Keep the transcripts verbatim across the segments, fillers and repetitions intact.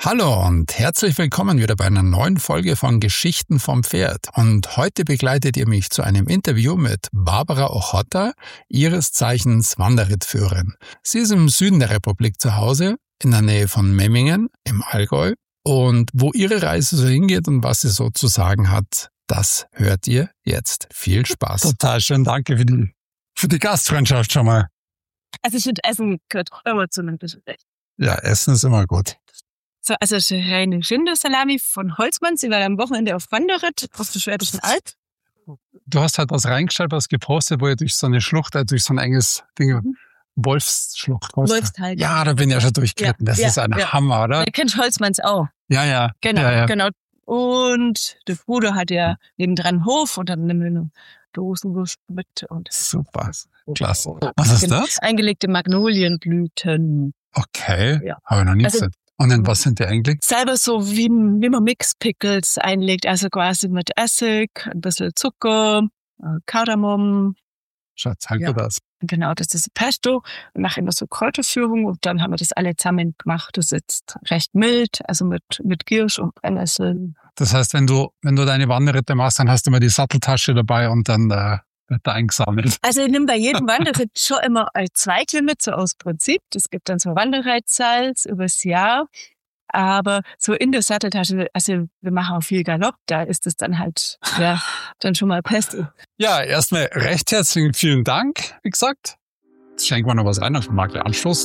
Hallo und herzlich willkommen wieder bei einer neuen Folge von Geschichten vom Pferd. Und heute begleitet ihr mich zu einem Interview mit Barbara Ochota, ihres Zeichens Wanderrittführerin. Sie ist im Süden der Republik zu Hause, in der Nähe von Memmingen im Allgäu. Und wo ihre Reise so hingeht und was sie so zu sagen hat, das hört ihr jetzt. Viel Spaß. Total schön, danke für die, für die Gastfreundschaft schon mal. Also ich finde, Essen gehört auch immer zu einem Gespräch. Ja, Essen ist immer gut. So, also das ist eine reine Rindersalami von Holzmann. Sie war am Wochenende auf Wanderritt auf der Schwäbischen Alb. Du hast halt was reingestellt, was gepostet, wo ihr durch so eine Schlucht, durch so ein enges Ding, Mhm. Wolfsschlucht. Wolfstal. Ja, da bin ich ja schon durchgeritten. Ja, das ja, ist ein ja. Hammer, oder? Der kennt Holzmanns auch. Ja, ja. Genau, ja, ja. genau. Und der Bruder hat ja nebendran einen Hof und dann nehmen wir eine Dosenwurst mit. Und Super, klasse. Was ist das? Eingelegte Magnolienblüten. Okay, Ja. habe ich noch nie Also- gesehen. Und in was sind die eigentlich? Selber so wie, wie man Mixpickles einlegt, also quasi mit Essig, ein bisschen Zucker, äh, Kardamom. Schau, zeig Ja. dir das. Genau, das ist Pesto. Und nachher noch so Kräuterführung und dann haben wir das alle zusammen gemacht. Das ist jetzt recht mild, also mit, mit Kirsch und Brennnesseln. Das heißt, wenn du, wenn du deine Wanderritte machst, dann hast du immer die Satteltasche dabei und dann äh, wird da eingesammelt. Also ich nehme bei jedem Wanderritt schon immer ein Zweigel mit, so aus Prinzip. Das gibt dann so Wanderreitsalz übers Jahr. Aber so in der Satteltasche, also wir machen auch viel Galopp, da ist es dann halt, ja, dann schon mal Pesto. Ja, erstmal recht herzlichen vielen Dank, wie gesagt. Jetzt schenken wir noch was ein auf den Markt Anschluss.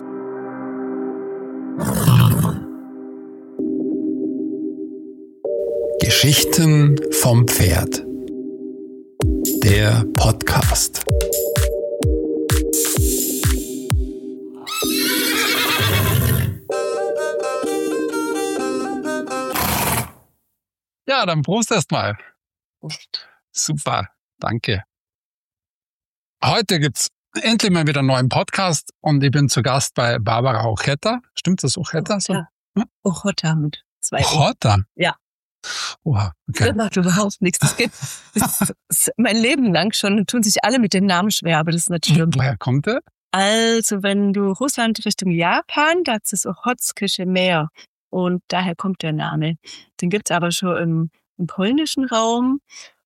Geschichten vom Pferd. Der Podcast. Ja, dann Prost erstmal. Super, danke. Heute gibt's endlich mal wieder einen neuen Podcast und ich bin zu Gast bei Barbara Ochota. Stimmt das, Ochota? So? Ja. Ochota mit zwei O. Ochota? Ja. Oha, okay. Das macht überhaupt nichts. Das geht das ist mein Leben lang schon, tun sich alle mit den Namen schwer, aber das ist nicht schlimm. Woher kommt der? Also wenn du Russland Richtung Japan, da ist das Ochotskische Meer und daher kommt der Name. Den gibt's aber schon im, im polnischen Raum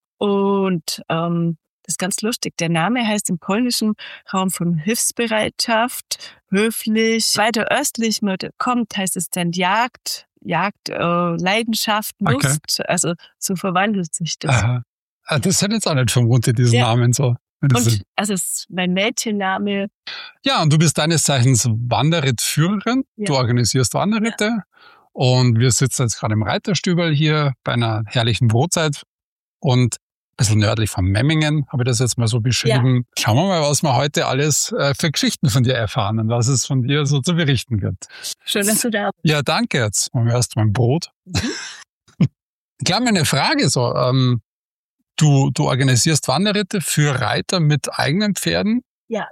und ähm, das ist ganz lustig. Der Name heißt im polnischen Raum von Hilfsbereitschaft, höflich. Weiter östlich man kommt, heißt es dann Jagd, Jagd, äh, Leidenschaft, Lust. Okay. Also so verwandelt sich das. Aha. Das hätte jetzt auch nicht vermutet, diesen Ja. Namen so. Und also es ist mein Mädchenname. Ja, und du bist deines Zeichens Wanderrittführerin. Ja. Du organisierst Wanderritte. Ja. Und wir sitzen jetzt gerade im Reiterstübel hier bei einer herrlichen Brotzeit. Und ein bisschen nördlich von Memmingen, habe ich das jetzt mal so beschrieben. Ja. Schauen wir mal, was wir heute alles äh, für Geschichten von dir erfahren und was es von dir so zu berichten gibt. Schön, dass du da bist. Ja, danke. Jetzt machen wir erst mal ein Brot. Mhm. Klar, meine Frage so, ähm, du, du organisierst Wanderritte für Reiter mit eigenen Pferden. Ja.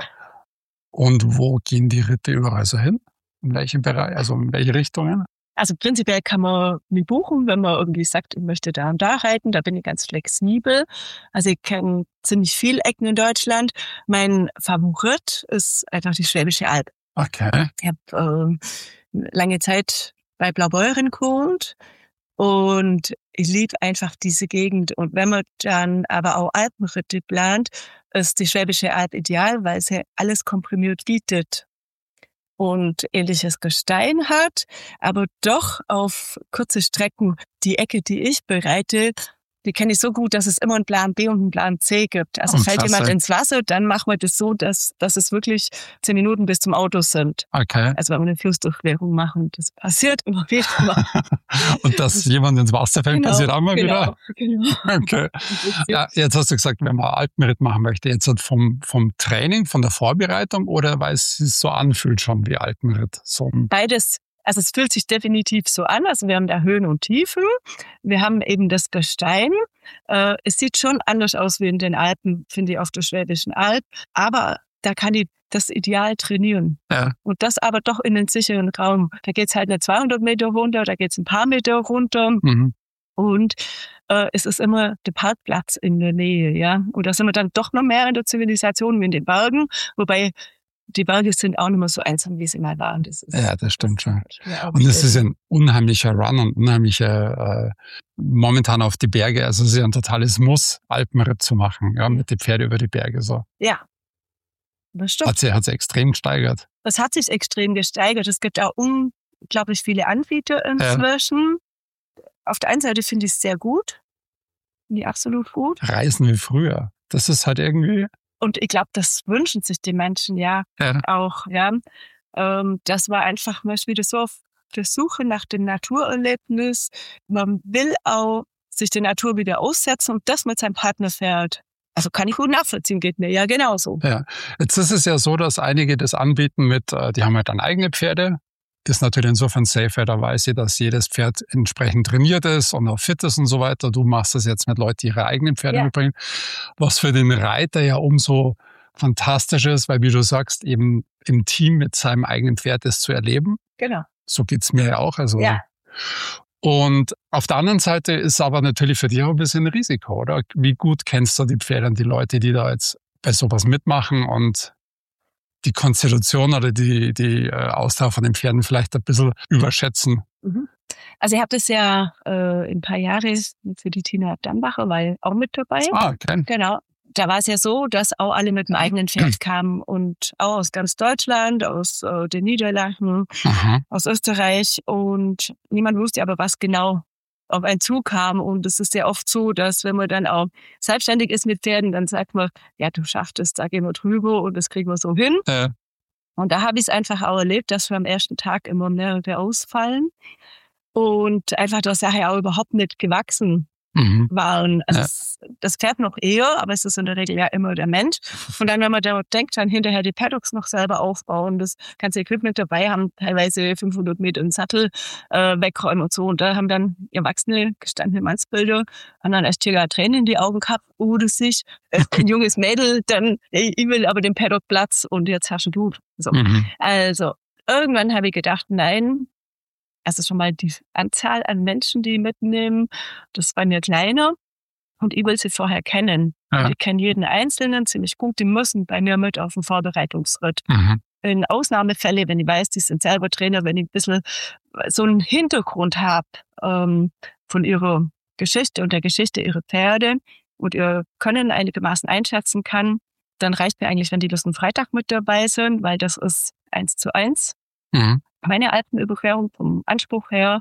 Und wo gehen die Ritte überall so hin? In welchem Bereich, also in welche Richtungen? Also prinzipiell kann man mich buchen, wenn man irgendwie sagt, ich möchte da und da reiten. Da bin ich ganz flexibel. Also ich kenne ziemlich viele Ecken in Deutschland. Mein Favorit ist einfach die Schwäbische Alb. Okay. Ich habe äh, lange Zeit bei Blaubeuren gewohnt und ich liebe einfach diese Gegend. Und wenn man dann aber auch Alpenritte plant, ist die Schwäbische Alb ideal, weil sie alles komprimiert bietet und ähnliches Gestein hat, aber doch auf kurze Strecken die Ecke, die ich bereite, die kenne ich so gut, dass es immer einen Plan B und einen Plan C gibt. Also oh, fällt klasse. jemand ins Wasser, dann machen wir das so, dass, dass es wirklich zehn Minuten bis zum Auto sind. Okay. Also wenn wir eine Flussdurchquerung machen, das passiert immer wieder mal. Und dass jemand ins Wasser fällt, Genau, passiert auch mal genau, wieder? Genau. Okay. Ja, jetzt hast du gesagt, wenn man Alpenritt machen möchte, jetzt vom, vom Training, von der Vorbereitung oder weil es sich so anfühlt schon wie Alpenritt? So. Beides. Also es fühlt sich definitiv so an. Also wir haben da Höhen und Tiefen. Wir haben eben das Gestein. Äh, es sieht schon anders aus wie in den Alpen, finde ich, auf der Schwäbischen Alb. Aber da kann ich das ideal trainieren. Ja. Und das aber doch in einen sicheren Raum. Da geht's halt nicht zweihundert Meter runter, da geht's ein paar Meter runter. Mhm. Und äh, es ist immer der Parkplatz in der Nähe, ja. Und da sind wir dann doch noch mehr in der Zivilisation wie in den Bergen. Wobei die Berge sind auch nicht mehr so einsam, wie sie mal waren. Das ist, ja, das stimmt schon. Ja, und es ist ein unheimlicher Run und unheimlicher, äh, momentan auf die Berge, also es ist ja ein totales Muss, Alpenritt zu machen, ja, mit den Pferden über die Berge, so. Ja, das stimmt. Hat sich, hat sich extrem gesteigert. Das hat sich extrem gesteigert. Es gibt auch unglaublich viele Anbieter inzwischen. Ja. Auf der einen Seite finde ich es sehr gut. Finde ich absolut gut. Reisen wie früher. Das ist halt irgendwie... Und ich glaube, das wünschen sich die Menschen ja, ja. auch. Ja, ähm, das war einfach mal wieder so auf der Suche nach dem Naturerlebnis. Man will auch sich der Natur wieder aussetzen und das mit seinem Partner fährt. Also kann ich gut nachvollziehen, geht mir ja genauso. Ja, jetzt ist es ja so, dass einige das anbieten mit, die haben halt dann eigene Pferde. Ist natürlich insofern safer, da weiß ich, dass jedes Pferd entsprechend trainiert ist und auch fit ist und so weiter. Du machst das jetzt mit Leuten, die ihre eigenen Pferde ja. mitbringen. Was für den Reiter ja umso fantastisch ist, weil wie du sagst, eben im Team mit seinem eigenen Pferd das zu erleben. Genau. So geht's mir ja auch. Also ja. Und auf der anderen Seite ist aber natürlich für dich auch ein bisschen ein Risiko, oder? Wie gut kennst du die Pferde und die Leute, die da jetzt bei sowas mitmachen und die Konstitution oder die, die Ausdauer von den Pferden vielleicht ein bisschen überschätzen? Also ich habe das ja äh, ein paar Jahre für die Tina Dambacher, war auch mit dabei. Ah, okay. Genau. Da war es ja so, dass auch alle mit dem eigenen Pferd kamen und auch aus ganz Deutschland, aus äh, den Niederlanden, Aha. aus Österreich und niemand wusste aber, was genau auf einen zukam. Und es ist ja oft so, dass wenn man dann auch selbstständig ist mit Pferden, dann sagt man, ja, du schaffst es, da gehen wir drüber und das kriegen wir so hin. Ja. Und da habe ich es einfach auch erlebt, dass wir am ersten Tag immer mehrere ausfallen und einfach der Sache auch überhaupt nicht gewachsen mhm. waren. Also ja. es, das Pferd noch eher, aber es ist in der Regel ja immer der Mensch. Und dann, wenn man da denkt, dann hinterher die Paddocks noch selber aufbauen, das ganze Equipment dabei haben, teilweise fünfhundert Meter im Sattel äh, wegräumen und so. Und da haben dann erwachsene, gestandene Mannsbilder, haben dann erst hier Tränen in die Augen gehabt, oder sich äh, ein junges Mädel, dann, ey, ich will aber den Paddock Platz und jetzt herrscht du. So. Mhm. Also, irgendwann habe ich gedacht, nein, also schon mal die Anzahl an Menschen, die mitnehmen, das war mir kleiner und ich will sie vorher kennen. Ja. Ich kenne jeden Einzelnen ziemlich gut, die müssen bei mir mit auf den Vorbereitungsritt. Mhm. In Ausnahmefällen, wenn ich weiß, die sind selber Trainer, wenn ich ein bisschen so einen Hintergrund habe ähm, von ihrer Geschichte und der Geschichte ihrer Pferde und ihr Können einigermaßen einschätzen kann, dann reicht mir eigentlich, wenn die bloß am Freitag mit dabei sind, weil das ist eins zu eins. Mhm. Meine Alpenüberquerung vom Anspruch her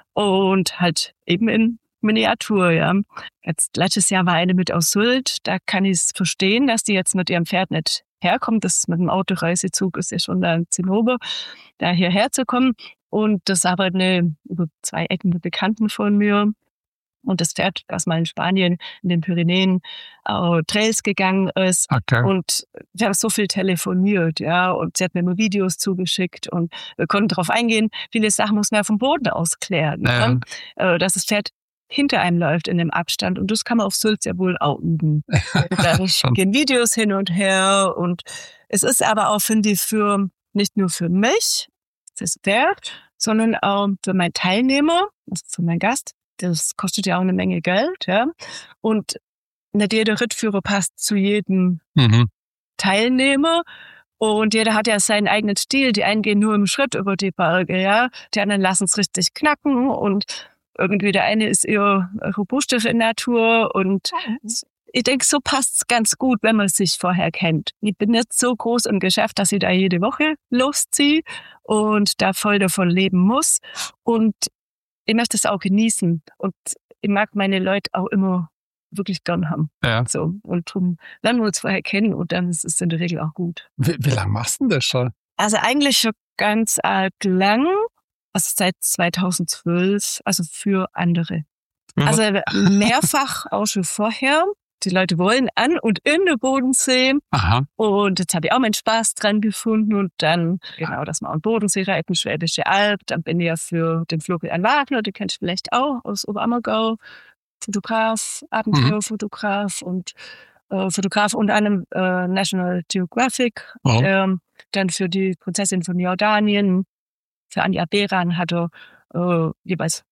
und halt eben in Miniatur, ja. Jetzt, letztes Jahr war eine mit aus Sylt, da kann ich es verstehen, dass die jetzt mit ihrem Pferd nicht herkommt. Das mit dem Autoreisezug ist ja schon da in Zinnober, da hierher zu kommen. Und das aber eine, über zwei Ecken Bekannten von mir. Und das Pferd, das mal in Spanien, in den Pyrenäen, äh, Trails gegangen ist. Okay. Und wir haben so viel telefoniert, ja. Und sie hat mir immer Videos zugeschickt und wir konnten darauf eingehen. Viele Sachen muss man ja vom Boden aus klären. Ja. Ne? Äh, dass das Pferd hinter einem läuft in dem Abstand. Und das kann man auf Sylt sehr wohl auch üben. Dann gehen Videos hin und her. Und es ist aber auch, finde ich, für, nicht nur für mich, das Pferd, sondern auch für meinen Teilnehmer, also für meinen Gast. Das kostet ja auch eine Menge Geld, ja. Und nicht jeder Rittführer passt zu jedem mhm. Teilnehmer. Und jeder hat ja seinen eigenen Stil. Die einen gehen nur im Schritt über die Berge, ja. Die anderen lassen es richtig knacken. Und irgendwie der eine ist eher robustere in Natur. Und ich denke, so passt es ganz gut, wenn man sich vorher kennt. Ich bin nicht so groß im Geschäft, dass ich da jede Woche losziehe und da voll davon leben muss. Und ich möchte es auch genießen und ich mag meine Leute auch immer wirklich gern haben. Ja. So, und darum lernen wir uns vorher kennen und dann ist es in der Regel auch gut. Wie, wie lange machst du denn das schon? Also eigentlich schon ganz arg lang, also seit zweitausendzwölf, also für andere. Mhm. Also mehrfach auch schon vorher. Die Leute wollen an und in den Bodensee. Aha. Und jetzt habe ich auch meinen Spaß dran gefunden. Und dann, genau, dass wir an Bodensee reiten, Schwäbische Alb. Dann bin ich ja für den Florian Wagner, den kennst du vielleicht auch aus Oberammergau. Fotograf, Abenteuerfotograf mhm. und äh, Fotograf unter anderem äh, National Geographic. Oh. Der, dann für die Prinzessin von Jordanien, für Anja Beran hat er äh, jeweils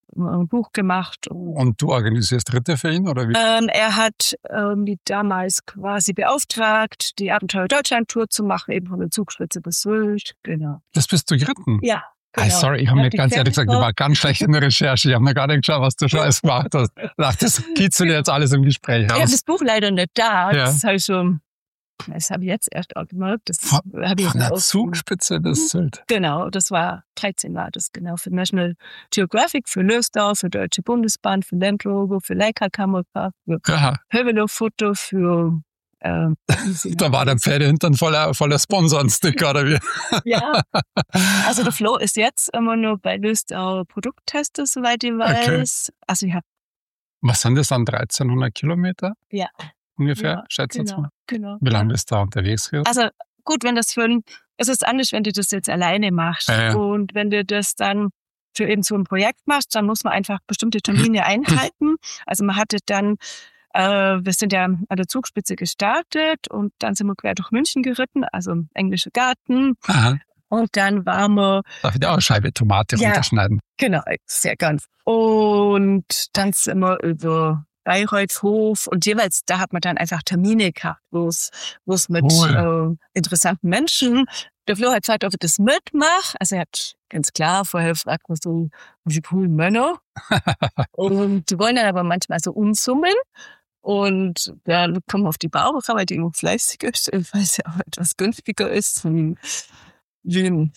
ein Buch gemacht. Und du organisierst Ritte für ihn, oder wie? Ähm, er hat ähm, die damals quasi beauftragt, die Abenteuer Deutschland-Tour zu machen, eben von der Zugspitze bis Sylt. Genau. Das bist du geritten? Ja. Genau. Ah, sorry, ich habe mir ganz ehrlich gesagt, ich war ganz schlecht in der Recherche. Ich habe mir gar nicht geschaut, was du schon alles gemacht hast. Ich dachte, das kitzelt jetzt alles im Gespräch aus. Ich habe das Buch leider nicht da. Ja. Das habe ich schon, das habe ich jetzt erst auch gemerkt. Das von habe ich von der Zugspitze bis Sylt. Genau, das war, dreizehn war das, genau, für National Geographic, für Lösdau, für Deutsche Bundesbahn, für Land Rover, für Leica Kamera, für Hövelow Foto, für Ähm, da war der Pferdehintern voller, voller Sponsorensticker, oder wie? Ja, also der Flo ist jetzt immer nur bei Lösdau Produkttester, soweit ich weiß. Okay. Also ich hab Was sind das dann, dreizehnhundert Kilometer? Ja. Ungefähr, ja, schätze genau, jetzt mal. Genau. Wie lange bist du da unterwegs gewesen? Also gut, wenn das für ein, es ist anders, wenn du das jetzt alleine machst. Ja, ja. Und wenn du das dann für eben so ein Projekt machst, dann muss man einfach bestimmte Termine einhalten. Also man hatte dann Äh, wir sind ja an der Zugspitze gestartet und dann sind wir quer durch München geritten, also im Englischen Garten. Aha. Und dann waren wir... Darf ich dir auch eine Scheibe Tomate ja, runterschneiden? Genau, sehr gern. Und dann sind wir über Bayreuthhof und jeweils, da hat man dann einfach Termine gehabt, wo es mit cool. äh, interessanten Menschen... Der Flo hat gesagt, ob ich das mitmache. Also er hat ganz klar vorher gefragt, was so, wie coolen Männer. Und die wollen dann aber manchmal so unsummen. Und dann kommen wir auf die Barbara, weil die immer fleißig ist, weil sie auch etwas günstiger ist. Wie ein,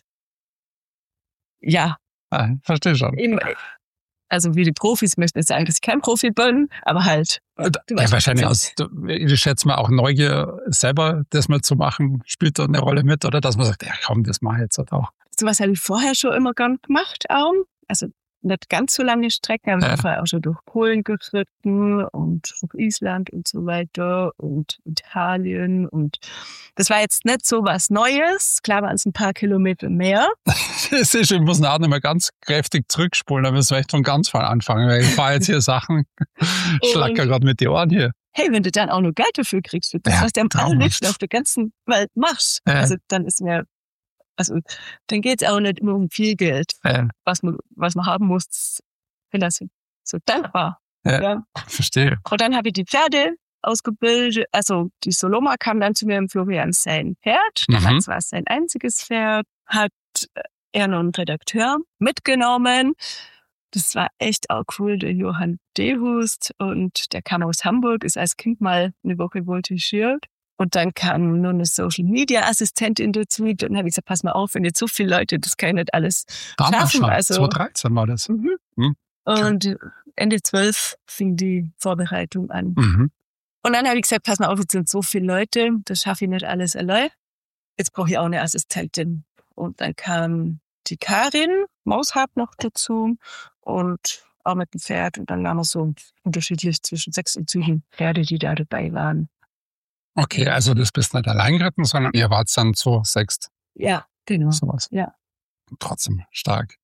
ja. Ah, verstehe schon. Eben, also wie die Profis möchten jetzt sagen, dass ich kein Profi bin, aber halt. Ja, wahrscheinlich aus, ich schätze mal auch Neugier selber das mal zu machen, spielt da eine Rolle mit, oder? Dass man sagt, ja komm, das mache ich jetzt halt auch. So was habe ich vorher schon immer gern gemacht auch. Also nicht ganz so lange Strecken, aber ja. Ich war auch schon durch Polen geritten und durch Island und so weiter und Italien und das war jetzt nicht so was Neues. Klar waren es ein paar Kilometer mehr. Das ist, ich muss nachher nicht mehr ganz kräftig zurückspulen, da müssen wir echt von ganz vorne anfangen, weil ich fahre jetzt hier Sachen, schlacker gerade mit die Ohren hier. Hey, wenn du dann auch noch Geld dafür kriegst, für das, ja, was du am allerliebsten auf der ganzen Welt machst, ja. Also dann ist mir Also, dann geht's auch nicht immer um viel Geld, ja. was man, was man haben muss. Ich bin das so dankbar. Ja, ja. Verstehe. Und dann habe ich die Pferde ausgebildet. Also, die Soloma kam dann zu mir im Florian sein Pferd. Mhm. Das war sein einziges Pferd. Hat er noch einen Redakteur mitgenommen. Das war echt auch cool, der Johann Dehust. Und der kam aus Hamburg, ist als Kind mal eine Woche voltigiert. Und dann kam nur eine Social-Media-Assistentin dazu. Und dann habe ich gesagt, pass mal auf, wenn jetzt so viele Leute, das kann ich nicht alles Damals schaffen. Schon. Also, zweitausenddreizehn war das. Mhm. Mhm. Und Ende zwölf fing die Vorbereitung an. Mhm. Und dann habe ich gesagt, pass mal auf, jetzt sind so viele Leute, das schaffe ich nicht alles allein. Jetzt brauche ich auch eine Assistentin. Und dann kam die Karin Maushab noch dazu und auch mit dem Pferd. Und dann waren wir so unterschiedlich zwischen sechs und sieben Pferde, die da dabei waren. Okay, also das bist nicht allein geritten, sondern ihr wart dann zu sechst. Ja, genau. Sowas. Ja. Trotzdem stark.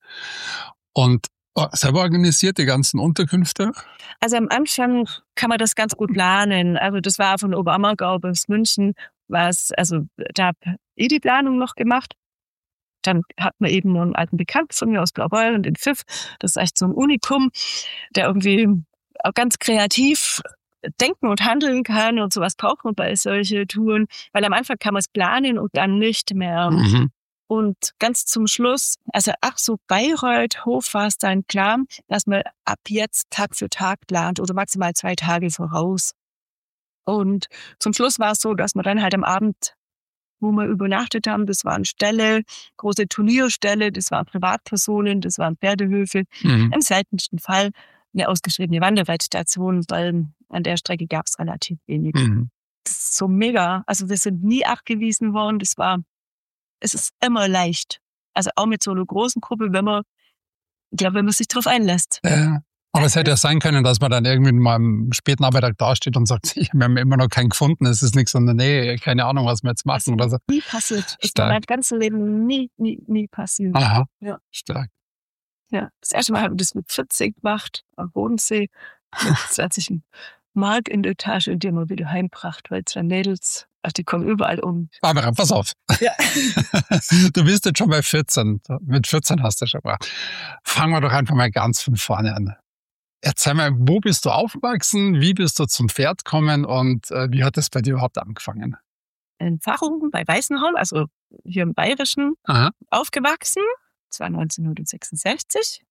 Und selber organisiert die ganzen Unterkünfte? Also am Anfang kann man das ganz gut planen. Also das war von Oberammergau bis München, was, also da habe ich die Planung noch gemacht. Dann hat man eben noch einen alten Bekannten von mir aus Blaubeuren, den Pfiff. Das ist echt so ein Unikum, der irgendwie auch ganz kreativ denken und handeln kann und sowas braucht man bei solchen Touren, weil am Anfang kann man es planen und dann nicht mehr. Mhm. Und ganz zum Schluss, also ach so Bayreuthhof war es dann klar, dass man ab jetzt Tag für Tag plant oder maximal zwei Tage voraus. Und zum Schluss war es so, dass wir dann halt am Abend, wo wir übernachtet haben, das waren Ställe, große Turnierställe, das waren Privatpersonen, das waren Pferdehöfe. Mhm. Im seltensten Fall eine ausgeschriebene Wanderreitstation, weil an der Strecke gab es relativ wenig. Mhm. Das ist so mega. Also wir sind nie abgewiesen worden. Das war, es ist immer leicht. Also auch mit so einer großen Gruppe, wenn man, ich glaube, wenn man sich drauf einlässt. Ja. Aber es hätte ja sein können, dass man dann irgendwie mal am späten Nachmittag dasteht und sagt, wir haben immer noch keinen gefunden, es ist nichts in der Nähe, keine Ahnung, was wir jetzt machen. Das ist oder so. Nie passiert. Das ist mein ganzes Leben nie, nie, nie passiert. Aha, ja. Stark. Ja, das erste Mal habe ich das mit vierzig gemacht, am Bodensee, mit zwanzig Mark in der Tasche und die haben wir wieder heimgebracht, weil zwei Mädels Also die kommen überall um. Barbara, pass auf. Ja. Du bist jetzt schon bei vierzehn. Mit vierzehn hast du schon gemacht. Fangen wir doch einfach mal ganz von vorne an. Erzähl mal, wo bist du aufgewachsen? Wie bist du zum Pferd gekommen? Und äh, wie hat das bei dir überhaupt angefangen? In Fachungen bei Weißenhorn, also hier im Bayerischen, Aha. aufgewachsen. Das war neunzehnhundertsechsundsechzig.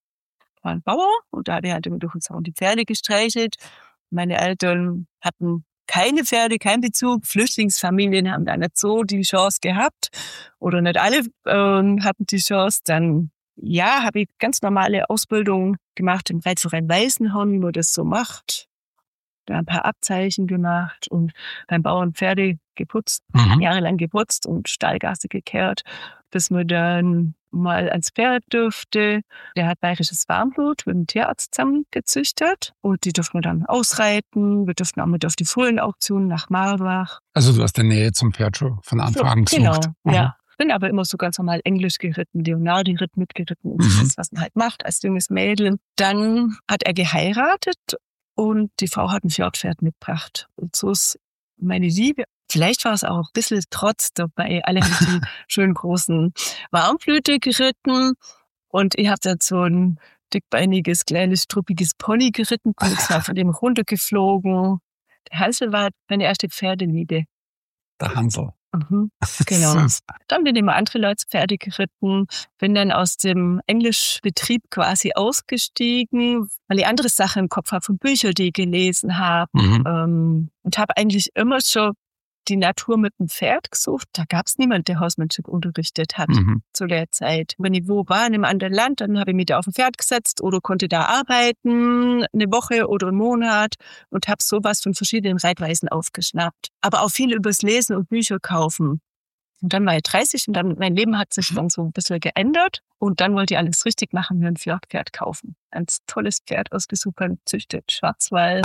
War ein Bauer und da hat er halt immer durch den Zaun die Pferde gestreichelt. Meine Eltern hatten keine Pferde, keinen Bezug. Flüchtlingsfamilien haben da nicht so die Chance gehabt. Oder nicht alle ähm, hatten die Chance. Dann, ja, habe ich ganz normale Ausbildung gemacht im Reitverein Weißenhorn, wie man das so macht. Da ein paar Abzeichen gemacht und beim Bauern Pferde geputzt, Mhm. jahrelang geputzt und Stallgasse gekehrt, bis man dann mal ans Pferd durfte. Der hat bayerisches Warmblut mit dem Tierarzt zusammen gezüchtet und die durften wir dann ausreiten. Wir durften auch mit auf die Fohlenauktion nach Marbach. Also du hast die Nähe zum Pferd schon von Anfang an gesucht. Genau, Mhm. ja. Bin aber immer so ganz normal Englisch geritten, Leonardi-Ritt mitgeritten und Mhm. das, was man halt macht als junges Mädel. Dann hat er geheiratet und die Frau hat ein Fjordpferd mitgebracht. Und so ist meine Liebe. Vielleicht war es auch ein bisschen Trotz dabei. Alle haben die schönen großen Warmblüte geritten. Und ich habe da so ein dickbeiniges, kleines, struppiges Pony geritten. Bin jetzt mal von dem runtergeflogen. Der Hansel war meine erste Pferdeliebe. Der Hansel. Mhm, genau. Süß. Dann bin ich immer andere Leute Pferde geritten, bin dann aus dem Englischbetrieb quasi ausgestiegen, weil ich andere Sachen im Kopf habe, von Büchern, die ich gelesen habe. Mhm. Ähm, und habe eigentlich immer schon die Natur mit dem Pferd gesucht. Da gab es niemanden, der Hausmanship unterrichtet hat Mhm. zu der Zeit. Wenn ich wo war, in einem anderen Land, dann habe ich mich da auf ein Pferd gesetzt oder konnte da arbeiten, eine Woche oder einen Monat und habe sowas von verschiedenen Reitweisen aufgeschnappt. Aber auch viel übers Lesen und Bücher kaufen. Und dann war ich dreißig und dann, mein Leben hat sich dann so ein bisschen geändert. Und dann wollte ich alles richtig machen, mir ein Fjordpferd kaufen. Ein tolles Pferd ausgesucht, züchtet Schwarzwald.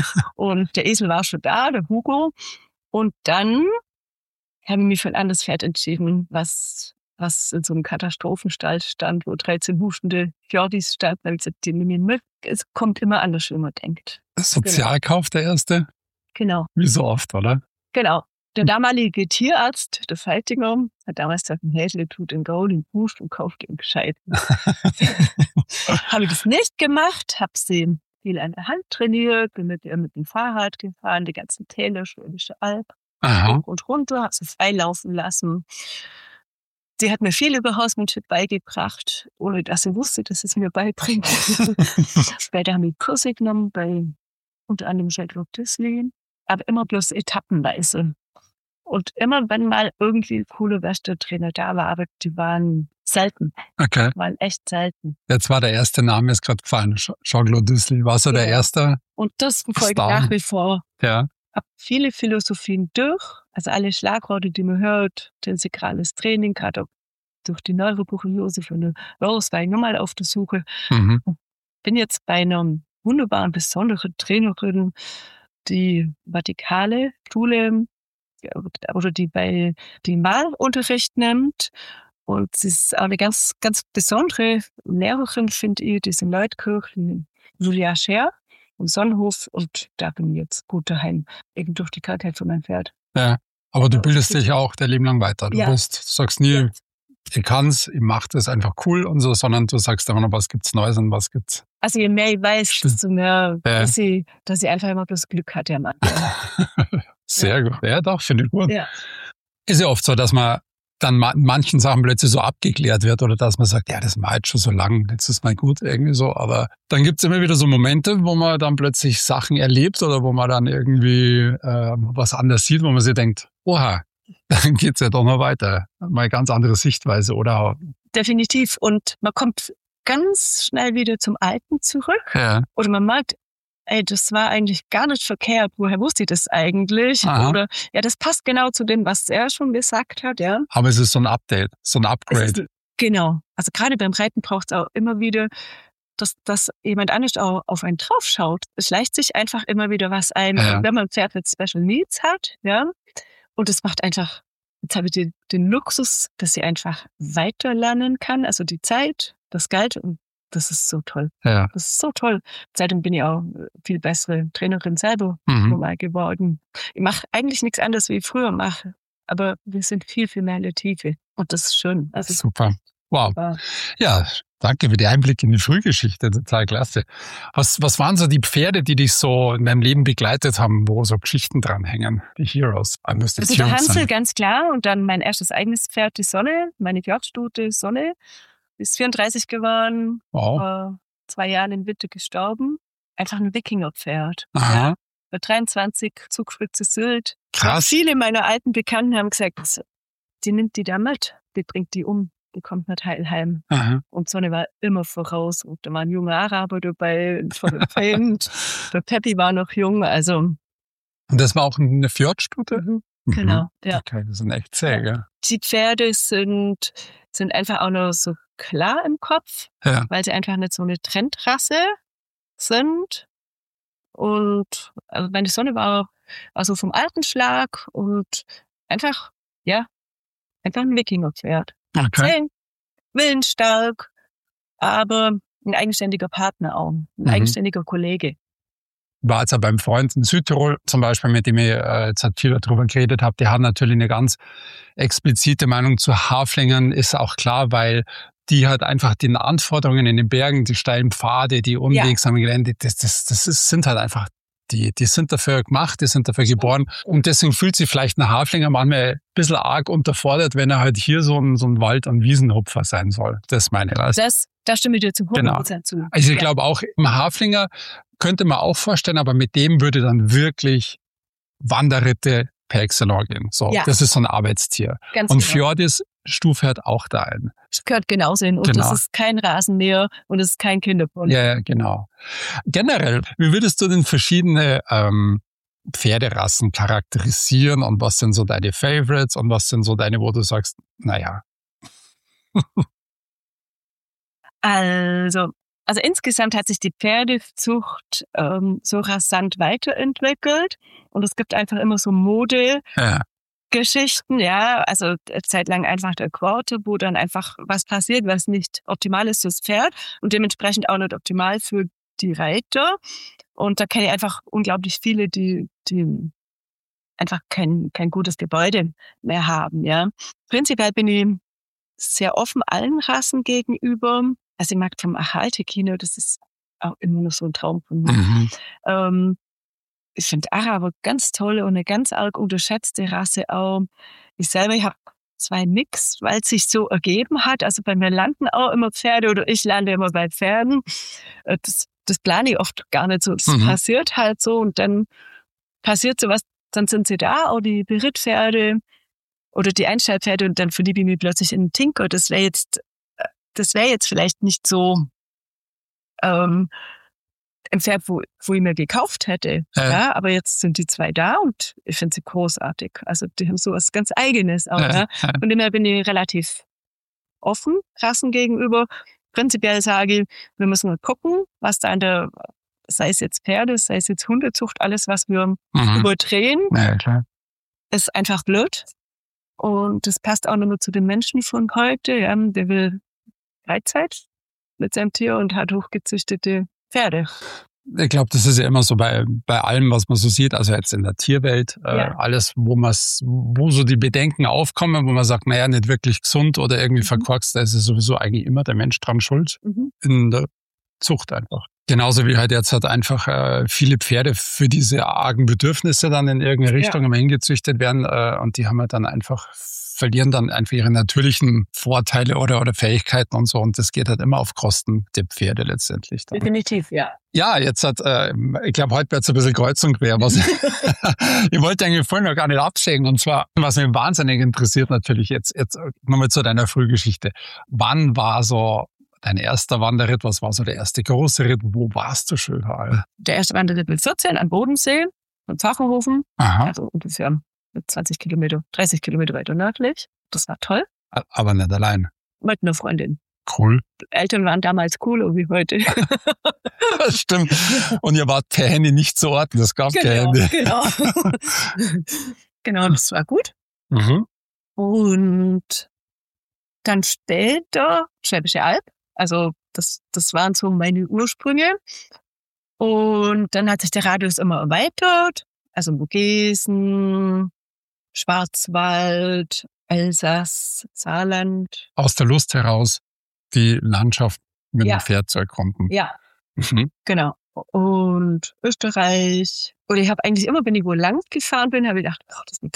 Und der Esel war schon da, der Hugo. Und dann habe ich mich für ein anderes Pferd entschieden, was, was in so einem Katastrophenstall stand, wo dreizehn hustende Fjordis standen. Da habe ich gesagt, die nehmen wir mit. Es kommt immer anders, wie man denkt. Sozialkauf der erste? Genau, Wie so oft, oder? genau. Der damalige Tierarzt, der Feitinger, hat damals gesagt, ein Häsle tut den Gaul, den Pusht und kauft den gescheit. Habe ich das nicht gemacht, habe sie viel an der Hand trainiert, bin mit ihr mit dem Fahrrad gefahren, die ganzen Täler, Schwäbische Alb, Aha. hoch und runter, habe sie freilaufen lassen. Sie hat mir viel über Hausmanship beigebracht, ohne dass sie wusste, dass sie es mir beibringt. Später haben wir Kurse genommen bei unter anderem Sheldon Disley, aber immer bloß etappenweise. Und immer, wenn mal irgendwie ein cooler Wäschertrainer da war, aber die waren selten, Okay. waren echt selten. Jetzt war der erste Name, ist gerade gefallen. Jean-Claude Düssel. War so der Ja. erste? Und das verfolge ich Star. nach wie vor. Ja. Habe viele Philosophien durch, also alle Schlagworte, die man hört, integrales Training, gerade auch durch die Neurobucholiose von der Rose war ich nochmal auf der Suche. Mhm. Bin jetzt bei einer wunderbaren, besonderen Trainerin, die Vertikale Schule oder die bei die Malunterricht nimmt. Und sie ist auch eine ganz, ganz besondere Lehrerin, finde ich, die ist in Leutkirchen, Julia Scher im Sonnenhof. Und da bin ich jetzt gut daheim, eben durch die Krankheit von meinem Pferd. Ja. Aber du bildest dich auch dein Leben lang weiter. Du Ja. bist, du sagst nie, Ja. ich kann's, ich mach das einfach cool und so, sondern du sagst immer noch, was gibt's Neues und was gibt's. Also je mehr ich weiß, Stimmt. desto mehr, Ja. dass, ich, dass ich einfach immer bloß Glück hatte am Anfang. Sehr gut. Ja, doch, finde ich gut. Ja. Ist ja oft so, dass man dann ma- manchen Sachen plötzlich so abgeklärt wird oder dass man sagt, ja, das war jetzt schon so lang, jetzt ist mal gut, irgendwie so. Aber dann gibt's immer wieder so Momente, wo man dann plötzlich Sachen erlebt oder wo man dann irgendwie äh, was anderes sieht, wo man sich denkt, oha, dann geht's ja doch noch weiter. Mal eine ganz andere Sichtweise oder Definitiv. Und man kommt ganz schnell wieder zum Alten zurück. ja. Oder man merkt, ey, das war eigentlich gar nicht verkehrt. Woher wusste ich das eigentlich? Aha. Oder ja, das passt genau zu dem, was er schon gesagt hat, ja. Aber es ist so ein Update, so ein Es Upgrade. ist, genau. Also gerade beim Reiten braucht es auch immer wieder, dass, dass jemand anderes auch auf einen draufschaut. Es schleicht sich einfach immer wieder was ein. Ja. Und wenn man ein Pferd mit Special Needs hat, ja, und es macht einfach, jetzt habe ich den, den Luxus, dass sie einfach weiterlernen kann, also die Zeit, das Geld, um das ist so toll. Ja. Das ist so toll. Seitdem bin ich auch viel bessere Trainerin selber Mhm. normal geworden. Ich mache eigentlich nichts anderes, wie ich früher mache. Aber wir sind viel, viel mehr in der Tiefe. Und das ist schön. Also, Super. Wow. war, Ja, danke für die Einblicke in die Frühgeschichte. Total klasse. Was, was waren so die Pferde, die dich so in deinem Leben begleitet haben, wo so Geschichten dranhängen? Die Heroes. Ah, müsste also jetzt der Heroes Hansel, sein. ganz klar. Und dann mein erstes eigenes Pferd, die Sonne. Meine Fjordstute Sonne. Ist vierunddreißig geworden. Wow. Vor zwei Jahren in Witte gestorben. Einfach ein Wikingerpferd. Aha. Ja. Bei dreiundzwanzig, Zugspitze Sylt. Krass. Viele meiner alten Bekannten haben gesagt, die nimmt die da mit. Die bringt die um. Die kommt nicht heil heim. Aha. Und Sonne war immer voraus. Und da war ein junger Araber dabei, von dem Feind. Der Peppi war noch jung, also. Und das war auch eine Fjordstute? Mhm, genau, ja. Okay, das sind echt zäh, gell? Die Pferde sind, sind einfach auch noch so klar im Kopf, Ja. weil sie einfach nicht so eine Trendrasse sind. Und also meine Sonne war also vom alten Schlag und einfach, ja, einfach ein Wikingerpferd. Okay. Zäh, willensstark, aber ein eigenständiger Partner auch, ein Mhm. eigenständiger Kollege. War jetzt auch beim Freund in Südtirol zum Beispiel, mit dem ich äh, jetzt halt viel darüber geredet habe, der hat natürlich eine ganz explizite Meinung zu Haflingern, ist auch klar, weil die halt einfach den Anforderungen in den Bergen, die steilen Pfade, die unwegsamen Gelände, das, das, das ist, sind halt einfach, die, die sind dafür gemacht, die sind dafür geboren und deswegen fühlt sich vielleicht ein Haflinger manchmal ein bisschen arg unterfordert, wenn er halt hier so ein, so ein Wald- und Wiesenhupfer sein soll. Das meine ich. Also, Das, da stimme ich dir zu hundert Prozent zu. also ich Ja. glaube auch, im Haflinger könnte man auch vorstellen, aber mit dem würde dann wirklich Wanderritte per excellence gehen. So, Ja. das ist so ein Arbeitstier. Ganz Und genau. Fjordis stufe halt auch da ein. Das gehört genauso hin. Und Genau. das ist kein Rasenmäher und es ist kein Kinderpony. Ja, ja, genau. Generell, wie würdest du denn verschiedene ähm, Pferderassen charakterisieren und was sind so deine Favorites und was sind so deine, wo du sagst, naja. Also, also insgesamt hat sich die Pferdezucht ähm, so rasant weiterentwickelt und es gibt einfach immer so Modegeschichten, Ja. ja, also eine Zeit lang einfach der Quarter, wo dann einfach was passiert, was nicht optimal ist fürs Pferd und dementsprechend auch nicht optimal für die Reiter. Und da kenne ich einfach unglaublich viele, die, die einfach kein, kein gutes Gebäude mehr haben, ja. Prinzipiell bin ich sehr offen allen Rassen gegenüber. Also ich mag vom Achalte-Kino, das ist auch immer noch so ein Traum von mir. Mhm. Ähm, ich finde Araber ganz toll und eine ganz arg unterschätzte Rasse auch. Ich selber, ich habe zwei Mix, weil es sich so ergeben hat. Also bei mir landen auch immer Pferde oder ich lande immer bei Pferden. Äh, Das, das plane ich oft gar nicht so. Das Mhm. passiert halt so und dann passiert sowas, dann sind sie da, auch die Berittpferde oder die Einstellpferde und dann verliebe ich mich plötzlich in einen Tinker. Das wäre jetzt, das wäre jetzt vielleicht nicht so ähm, ein Pferd, wo, wo ich mir gekauft hätte. Ja. Ja, aber jetzt sind die zwei da und ich finde sie großartig. Also die haben so was ganz Eigenes auch. Ja. Ja. Von dem her bin ich relativ offen Rassen gegenüber. Prinzipiell sage ich, wir müssen mal gucken, was da an der, sei es jetzt Pferde, sei es jetzt Hundezucht, alles, was wir Mhm. überdrehen, Ja, klar. ist einfach blöd. Und das passt auch nicht mehr zu den Menschen von heute. Ja, der will Freizeit mit seinem Tier und hat hochgezüchtete Pferde. Ich glaube, das ist ja immer so bei, bei allem, was man so sieht, also jetzt in der Tierwelt, äh, Ja. alles, wo man wo so die Bedenken aufkommen, wo man sagt, naja, nicht wirklich gesund oder irgendwie Mhm. verkorkst, da ist es sowieso eigentlich immer der Mensch dran schuld Mhm. in der Zucht einfach. Genauso wie halt jetzt halt einfach äh, viele Pferde für diese argen Bedürfnisse dann in irgendeine Richtung immer hingezüchtet werden äh, und die haben halt dann einfach, verlieren dann einfach ihre natürlichen Vorteile oder, oder Fähigkeiten und so und das geht halt immer auf Kosten der Pferde letztendlich dann. Definitiv, ja. Ja, jetzt hat, äh, ich glaube, heute wird es ein bisschen kreuz und quer. Was ich wollte eigentlich vorhin noch gar nicht abschenken. Und zwar, was mich wahnsinnig interessiert natürlich jetzt, jetzt nochmal zu deiner Frühgeschichte. Wann war so dein erster Wanderritt? Was war so der erste große Ritt? Wo warst du schon überall? Der erste Wanderritt mit vierzehn an Bodensee, von Pfaffenhofen, Aha, also ungefähr zwanzig Kilometer, dreißig Kilometer weiter nördlich. Das war toll. aber nicht allein. Mit einer Freundin. Cool. Eltern waren damals cooler wie heute. Das stimmt. Und ihr wart per Handy nicht zu orten. Das gab kein genau, Handy. genau. Genau, das war gut. Mhm. Und dann später Schwäbische Alb. Also das, das waren so meine Ursprünge. Und dann hat sich der Radius immer erweitert. Also Vogesen, Schwarzwald, Elsass, Saarland. Aus der Lust heraus die Landschaft mit Ja. dem Pferd zu erkunden. Ja, Mhm. genau. Und Österreich. Und ich habe eigentlich immer, wenn ich wo lang gefahren bin, habe ich gedacht, oh, das ist eine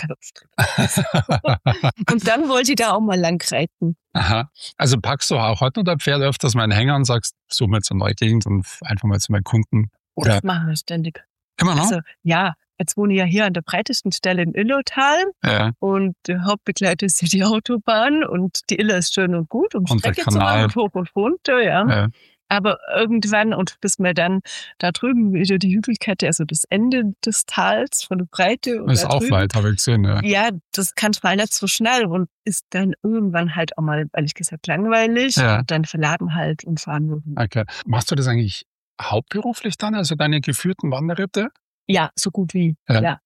Katastrophe. Und dann wollte ich da auch mal lang reiten. Aha. Also packst du auch heute noch dein Pferd öfters mal in den Hänger und sagst, such mir jetzt eine neue Gegend und einfach mal zu meinen Kunden. Oder Das machen wir ständig. immer noch? Also, ja, jetzt wohne ich ja hier an der breitesten Stelle im Illotal Ja. und der Hauptbegleiter ist ja die Autobahn und die Iller ist schön und gut, um Und der Strecke zu Kanal. machen, hoch und runter, ja. Ja. Aber irgendwann, und bis wir dann da drüben wieder die Hügelkette, also das Ende des Tals von der Breite. Und Ist da auch drüben, weit, habe ich gesehen. Ja. Ja, das kann mal nicht so schnell und ist dann irgendwann halt auch mal, ehrlich gesagt, langweilig. Ja. Und dann verladen halt und fahren wir. Okay. Machst du das eigentlich hauptberuflich dann, also deine geführten Wanderritte? Ja, so gut wie. Ja. Ja.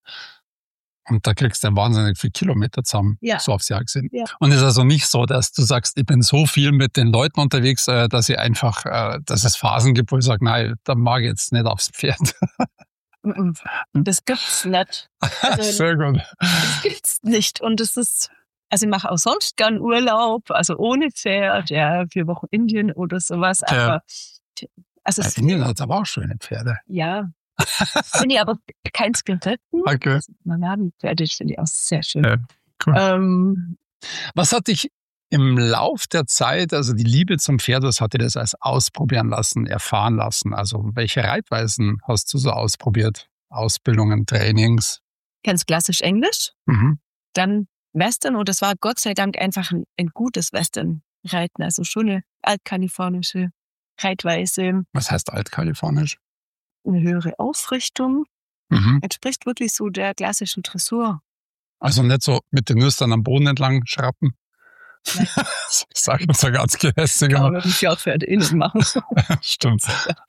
Und da kriegst du wahnsinnig viele Kilometer zusammen, Ja. so aufs Jahr gesehen. Ja. Und es ist also nicht so, dass du sagst, ich bin so viel mit den Leuten unterwegs, äh, dass ich einfach, äh, dass es Phasen gibt, wo ich sage, nein, da mag ich jetzt nicht aufs Pferd. Mhm. Das gibt's nicht. Also, Sehr gut. das gibt's nicht. Und es ist, also ich mache auch sonst gern Urlaub, also ohne Pferd, ja, vier Wochen Indien oder sowas. Ja. Aber also Ja, es, Indien hat aber auch schöne Pferde. ja, finde ich aber keins geritten. Okay. Nomadenpferde finde ich auch sehr schön. Ja, cool. Ähm, Was hat dich im Lauf der Zeit, also die Liebe zum Pferd, was hat dir das als ausprobieren lassen, erfahren lassen? Also welche Reitweisen hast du so ausprobiert? Ausbildungen, Trainings? ganz klassisch Englisch. Mhm. Dann Western und das war Gott sei Dank einfach ein, ein gutes Western-Reiten. Also schon eine altkalifornische Reitweise, Was heißt altkalifornisch? eine höhere Aufrichtung. Mhm. Entspricht wirklich so der klassischen Dressur. Also nicht so mit den Nüstern am Boden entlang schrappen. Nein. Ich sage jetzt so ganz gehässig. Kann aber- man mit Pferde innen machen. Stimmt.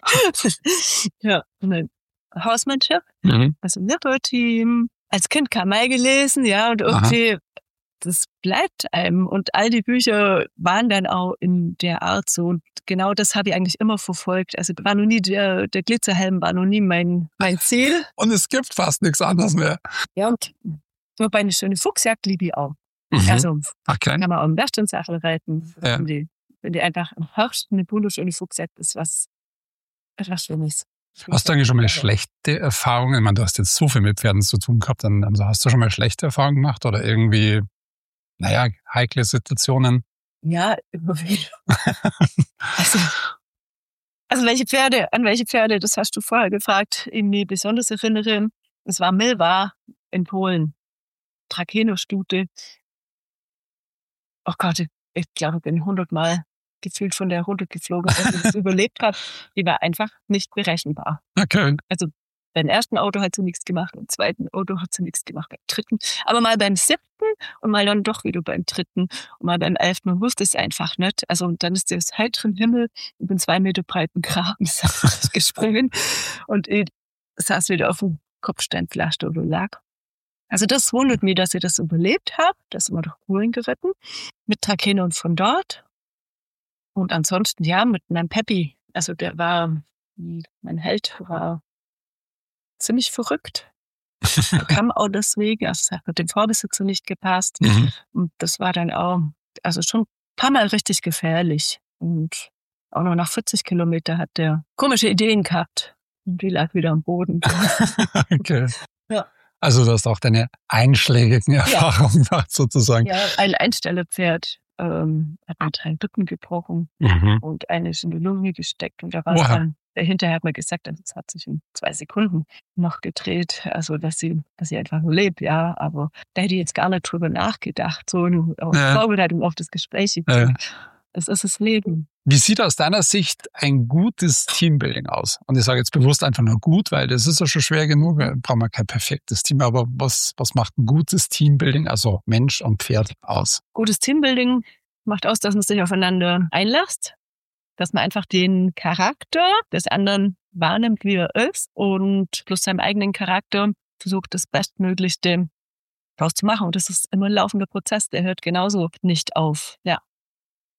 Ja, und dann Hausmannschaft, Mhm. also Lehrer-Team. Als Kind Kamai gelesen, ja, und irgendwie, das bleibt einem. Und all die Bücher waren dann auch in der Art so. Und genau das habe ich eigentlich immer verfolgt. Also war noch nie der, der Glitzerhelm war noch nie mein, mein Ziel. Und es gibt fast nichts anderes mehr. Ja, und wobei eine schöne Fuchsjagd liebe ich auch. Mhm. Also Okay. kann man auch im Western-Sache reiten. Ja. Wenn, die, wenn die einfach im Herbst eine wunderschöne Fuchsjagd ist, was etwas Schönes. Hast du eigentlich schon mal schlechte Erfahrungen? Ich meine, du hast jetzt so viel mit Pferden zu tun gehabt. Dann, also hast du schon mal schlechte Erfahrungen gemacht oder irgendwie, naja, heikle Situationen? Ja, immer wieder. Also, also welche Pferde, an welche Pferde, das hast du vorher gefragt, ich mich besonders erinnere. Es war Milwa in Polen. Trakehner-Stute. Oh Gott, ich, ich glaube, ich bin hundertmal gefühlt von der runtergeflogen, als ich das überlebt habe. Die war einfach nicht berechenbar. Okay. Beim ersten Auto hat sie nichts gemacht, beim zweiten Auto hat sie nichts gemacht, beim dritten. Aber mal beim siebten und mal dann doch wieder beim dritten und mal beim elften. Man wusste es einfach nicht. Also und dann ist sie aus heiterem Himmel über einen zwei Meter breiten Graben gesprungen und ich saß wieder auf dem Kopfsteinpflaster oder lag. Also das wundert mich, dass ich das überlebt habe. Das sind wir durch Polen geritten. Mit Trakehner und von dort. Und ansonsten, ja, mit meinem Peppi. Also der war, mein Held war ziemlich verrückt. Er kam auch deswegen, also es hat mit dem Vorbesitzer nicht gepasst. Mhm. Und das war dann auch, also schon ein paar Mal richtig gefährlich. Und auch noch nach vierzig Kilometer hat der komische Ideen gehabt. Und die lag wieder am Boden. Okay. Ja. Also du hast auch deine einschlägigen Erfahrungen gemacht, sozusagen. Ja, ein Einstellerpferd ähm, hat mir drei Rippen gebrochen Mhm. und eine ist in die Lunge gesteckt. Und da war Oha. dann, hinterher hat man gesagt, es hat sich in zwei Sekunden noch gedreht. Also, dass sie, dass sie einfach nur lebt, ja. Aber da hätte ich jetzt gar nicht drüber nachgedacht. So nur auf Ja. Vorbereitung auf das Gespräch. Ja. Es ist das Leben. Wie sieht aus deiner Sicht ein gutes Teambuilding aus? Und ich sage jetzt bewusst einfach nur gut, weil das ist ja schon schwer genug. Wir brauchen ja kein perfektes Team. Aber was, was macht ein gutes Teambuilding, also Mensch und Pferd, aus? Gutes Teambuilding macht aus, dass man sich aufeinander einlässt, dass man einfach den Charakter des anderen wahrnimmt, wie er ist und plus seinem eigenen Charakter versucht, das Bestmöglichste daraus zu machen. Und das ist immer ein laufender Prozess, der hört genauso nicht auf. Ja.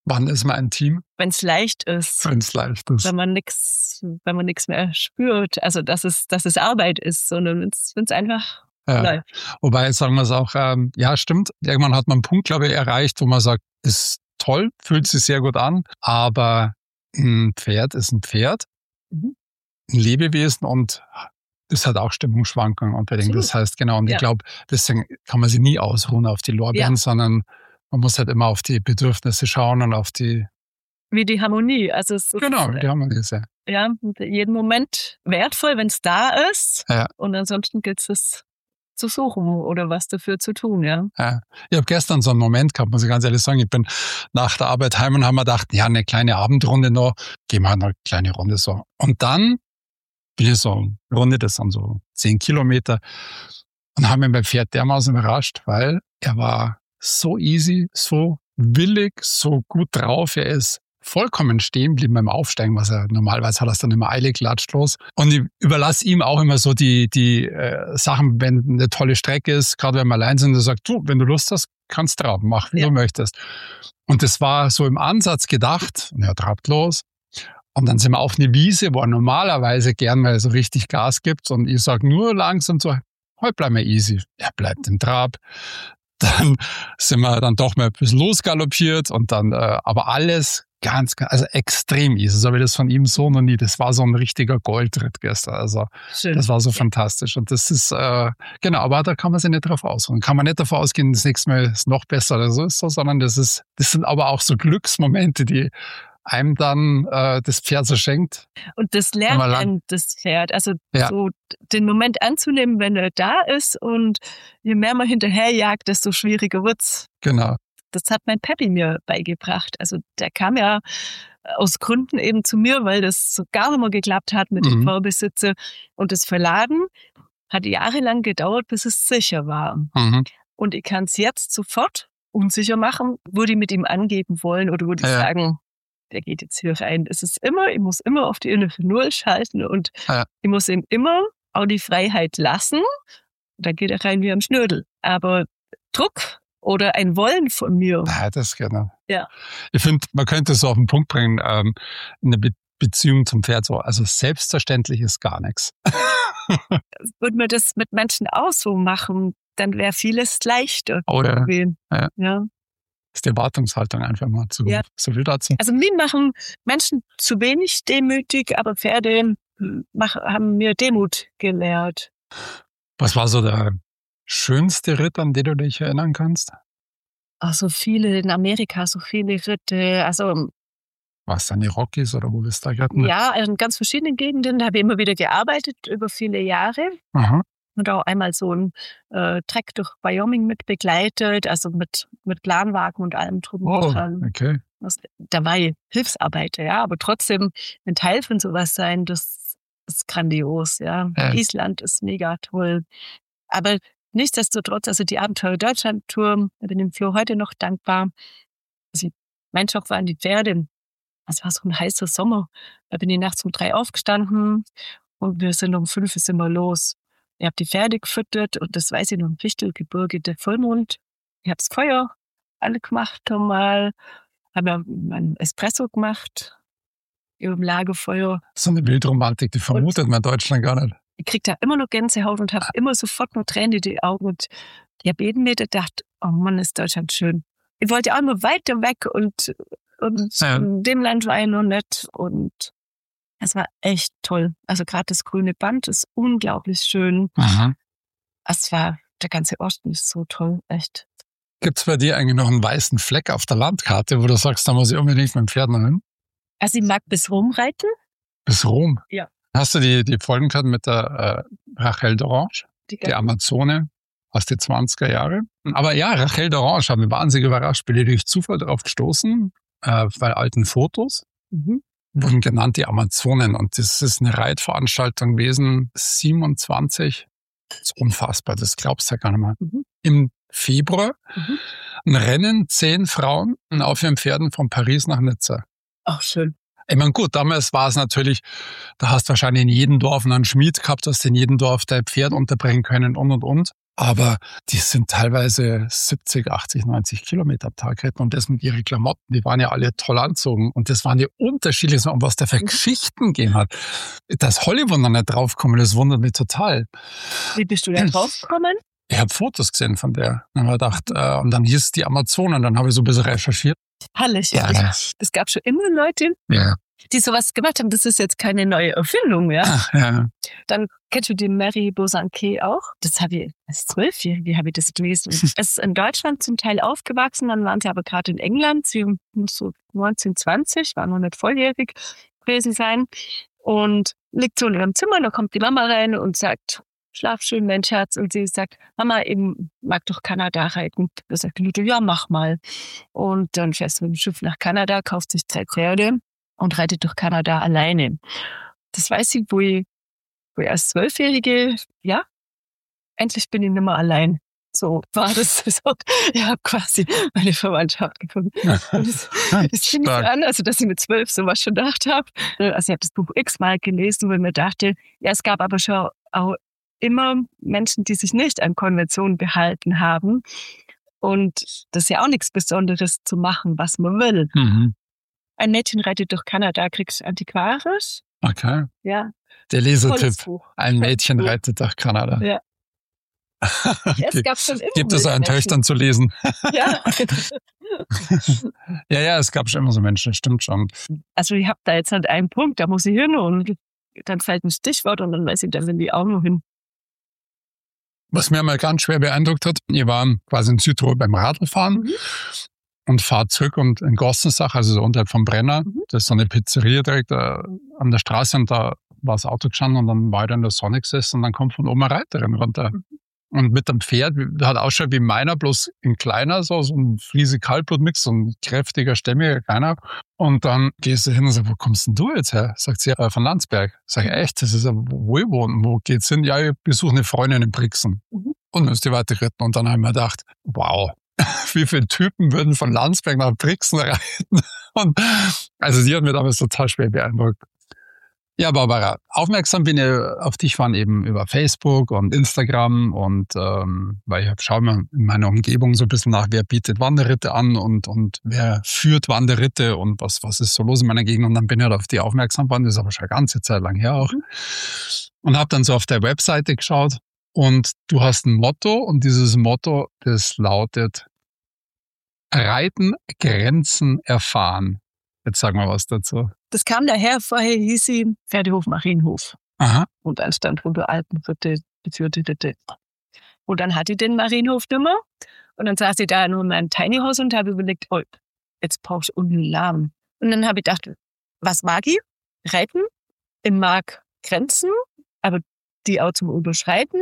Wann ist man ein Team? Wenn es leicht ist. Wenn es leicht ist. Wenn man nichts, wenn man nichts mehr spürt. Also, dass es, dass es Arbeit ist, sondern wenn es einfach ja. läuft. Wobei, sagen wir es auch, ähm, ja, stimmt. Irgendwann hat man einen Punkt, glaube ich, erreicht, wo man sagt, ist toll, fühlt sich sehr gut an, aber ein Pferd ist ein Pferd, mhm. ein Lebewesen und das hat auch Stimmungsschwankungen unbedingt. Das heißt, genau, und ja. ich glaube, deswegen kann man sich nie ausruhen auf die Lorbeeren, ja. sondern man muss halt immer auf die Bedürfnisse schauen und auf die... Wie die Harmonie. Also es genau, ist, die Harmonie ist ja. Ja, jeden Moment wertvoll, wenn es da ist. Ja. Und ansonsten gilt es zu suchen oder was dafür zu tun, ja. ja. Ich habe gestern so einen Moment gehabt, muss ich ganz ehrlich sagen. Ich bin nach der Arbeit heim und haben mir gedacht, ja, eine kleine Abendrunde noch, gehen wir halt noch eine kleine Runde so. Und dann bin ich so eine Runde, das sind so zehn Kilometer und habe mich beim Pferd dermaßen überrascht, weil er war so easy, so willig, so gut drauf. Er ist vollkommen stehen geblieben beim Aufsteigen, was er normalerweise hat, er dann immer eilig klatscht los. Und ich überlasse ihm auch immer so die die äh, Sachen, wenn eine tolle Strecke ist, gerade wenn wir allein sind, er sagt, du, wenn du Lust hast, kannst traben, mach wie ja. du möchtest. Und das war so im Ansatz gedacht, und er trabt los. Und dann sind wir auf eine Wiese, wo er normalerweise gern mal so richtig Gas gibt. Und ich sage nur langsam so, heute bleiben wir easy. Er bleibt im Trab. Dann sind wir dann doch mal ein bisschen losgaloppiert und dann, äh, aber alles ganz, ganz, also extrem easy. So habe ich das von ihm so noch nie. Das war so ein richtiger Goldritt gestern. Also schön. Das war so fantastisch. Und das ist, äh, genau, aber da kann man sich nicht drauf ausruhen. Kann man nicht davon ausgehen, das nächste Mal ist noch besser oder so ist so, sondern das ist, das sind aber auch so Glücksmomente, die einem dann äh, das Pferd so schenkt. Und das lernt einem das Pferd. Also ja. so den Moment anzunehmen, wenn er da ist und je mehr man hinterherjagt, desto schwieriger wird's. Genau. Das hat mein Papi mir beigebracht. Also der kam ja aus Gründen eben zu mir, weil das so gar nicht mehr geklappt hat mit mhm. dem Vorbesitzer. Und das Verladen hat jahrelang gedauert, bis es sicher war. Mhm. Und ich kann es jetzt sofort unsicher machen, würde ich mit ihm angeben wollen oder würde ich ja. sagen, der geht jetzt hier rein. Es ist immer, ich muss immer auf die innere Null schalten und ja. ich muss ihm immer auch die Freiheit lassen. Dann geht er rein wie am Schnödel. Aber Druck oder ein Wollen von mir. Ja, das genau. Ja. Ich finde, man könnte es so auf den Punkt bringen, ähm, eine Be- Beziehung zum Pferd so. Also selbstverständlich ist gar nichts. Würde man das mit Menschen auch so machen, dann wäre vieles leichter. Oder? Ja. ja. Ist die Erwartungshaltung einfach mal zu, ja. so viel dazu. Also mir machen Menschen zu wenig demütig, aber Pferde machen, haben mir Demut gelehrt. Was war so der schönste Ritt, an den du dich erinnern kannst? Ach, so viele in Amerika, so viele Ritte. Also war es dann die Rockies oder wo bist du da geritten? Ja, in ganz verschiedenen Gegenden. Da habe ich immer wieder gearbeitet über viele Jahre. Aha. Und auch einmal so ein äh, Trek durch Wyoming mit begleitet, also mit mit Planwagen und allem drum und oh, dran. Okay. Das, da war ich Hilfsarbeiter, ja, aber trotzdem ein Teil von sowas sein, das ist grandios, ja. ja. Island ist mega toll. Aber nichtsdestotrotz, also die Abenteuer Deutschland-Tour, da bin ich dem Flo heute noch dankbar. Also mein Schock waren die Pferde. Es war so ein heißer Sommer. Da bin ich nachts um drei aufgestanden und wir sind um fünf sind wir los. Ich habe die Pferde gefüttert und das weiß ich noch im Fichtelgebirge, der Vollmond. Ich habe das Feuer alle gemacht nochmal, habe ja meinen Espresso gemacht über dem Lagerfeuer. So eine Wildromantik, die vermutet und man in Deutschland gar nicht. Ich krieg da immer noch Gänsehaut und habe ah. immer sofort noch Tränen in die Augen. Und ich habe jeden Meter gedacht, oh Mann, ist Deutschland schön. Ich wollte auch immer weiter weg und, und ja. in dem Land war ich noch nicht und es war echt toll. Also gerade das grüne Band ist unglaublich schön. Aha. Es war, der ganze Osten ist so toll, echt. Gibt es bei dir eigentlich noch einen weißen Fleck auf der Landkarte, wo du sagst, da muss ich unbedingt mit dem Pferd noch hin? Also ich mag bis Rom reiten. Bis Rom? Ja. Hast du die, die Folgen gehabt mit der äh, Rachel d'Orange, die, die Amazone aus den zwanziger Jahren? Aber ja, Rachel d'Orange hat mich wahnsinnig überrascht. Bin ich durch Zufall drauf gestoßen, äh, bei alten Fotos. Mhm. Wurden genannt die Amazonen und das ist eine Reitveranstaltung gewesen, siebenundzwanzig, das ist unfassbar, das glaubst du ja gar nicht mal. Mhm. Im Februar mhm. ein Rennen, zehn Frauen auf ihren Pferden von Paris nach Nizza. Ach, schön. Ich meine, gut, damals war es natürlich, da hast du wahrscheinlich in jedem Dorf einen Schmied gehabt, hast in jedem Dorf dein Pferd unterbringen können und und und. Aber die sind teilweise siebzig, achtzig, neunzig Kilometer am Tag geritten und das mit ihren Klamotten, die waren ja alle toll anzogen und das waren ja unterschiedlich, und was da für Geschichten gegeben hat. Dass Hollywood noch nicht draufgekommen, das wundert mich total. Wie bist du da draufgekommen? Ich habe Fotos gesehen von der. Dann habe ich gedacht, äh, und dann hieß es die Amazonen, dann habe ich so ein bisschen recherchiert. Herrlich. Ja, das, das gab schon immer Leute, ja. die sowas gemacht haben. Das ist jetzt keine neue Erfindung, ja. Ach, ja. Dann kennst du die Mary Bosanquet auch? Das habe ich als Zwölfjährige habe ich das gelesen. Es ist in Deutschland zum Teil aufgewachsen, dann waren sie aber gerade in England. Sie muss so neunzehn, zwanzig, war noch nicht volljährig gewesen sein und liegt so in ihrem Zimmer. Da kommt die Mama rein und sagt: Schlaf schön, mein Schatz. Und sie sagt: Mama, ich mag doch Kanada reiten. Da sagt die Mutter: Ja, mach mal. Und dann fährst du mit dem Schiff nach Kanada, kauft sich zwei Pferde und reitet durch Kanada alleine. Das weiß ich, wo ich, wo ich als Zwölfjährige, ja, endlich bin ich nicht mehr allein. So war das. So, ich habe quasi meine Verwandtschaft gefunden. Und das, das fing so an, also dass ich mit zwölf sowas schon gedacht habe. Also ich habe das Buch x-mal gelesen, wo ich mir dachte, ja, es gab aber schon auch immer Menschen, die sich nicht an Konventionen behalten haben. Und das ist ja auch nichts Besonderes zu machen, was man will. Mhm. Ein Mädchen reitet durch Kanada, kriegst du antiquarisch. Okay. Ja. Der Lesetipp. Ein Mädchen reitet durch Kanada. Ja. Ja, es gab schon immer. Gibt es euren Töchtern zu lesen? Ja. ja, ja, es gab schon immer so Menschen, stimmt schon. Also ich habe da jetzt halt einen Punkt, da muss ich hin und dann fällt ein Stichwort und dann weiß ich, da sind die auch noch hin. Was mir mal ganz schwer beeindruckt hat, ihr war quasi in Südtirol beim Radlfahren mhm. und fahrt zurück und in Gossensach, also so unterhalb vom Brenner, mhm. das ist so eine Pizzeria direkt äh, an der Straße und da war das Auto gestanden und dann war ich da in der Sonne gesessen und dann kommt von oben eine Reiterin runter. Mhm. Und mit dem Pferd, der hat ausschaut wie meiner, bloß in kleiner, so, so ein Friese Kaltblutmix, so ein kräftiger, stämmiger, kleiner. Und dann gehst du hin und sagst: Wo kommst denn du jetzt her? Sagt sie: äh, von Landsberg. Sag ich: Echt? Das ist ja Wohlwohnen. Wo geht's hin? Ja, ich besuche eine Freundin in Brixen. Mhm. Und dann ist die weitergeritten. Und dann habe ich mir gedacht: Wow, wie viele Typen würden von Landsberg nach Brixen reiten? Und also die hat mir damals total schwer beeindruckt. Ja, Barbara, aufmerksam bin ich auf dich waren eben über Facebook und Instagram und ähm, weil ich schaue mal in meiner Umgebung so ein bisschen nach, wer bietet Wanderritte an und und wer führt Wanderritte und was was ist so los in meiner Gegend, und dann bin ich halt auf die aufmerksam geworden, das ist aber schon eine ganze Zeit lang her auch, und habe dann so auf der Webseite geschaut und du hast ein Motto und dieses Motto, das lautet: Reiten, Grenzen erfahren. Jetzt sag mal was dazu. Das kam daher, vorher hieß sie Pferdehof Marienhof. Aha. Und dann stand drunter Alpenritte, geführte Ritte. Und dann hatte ich den Marienhof nimmer. Und dann saß ich da nur in meinem Tiny House und habe überlegt: Oh, jetzt brauchst du unten Lahm. Und dann habe ich gedacht, was mag ich? Reiten. Ich mag Grenzen, aber die auch zum Überschreiten.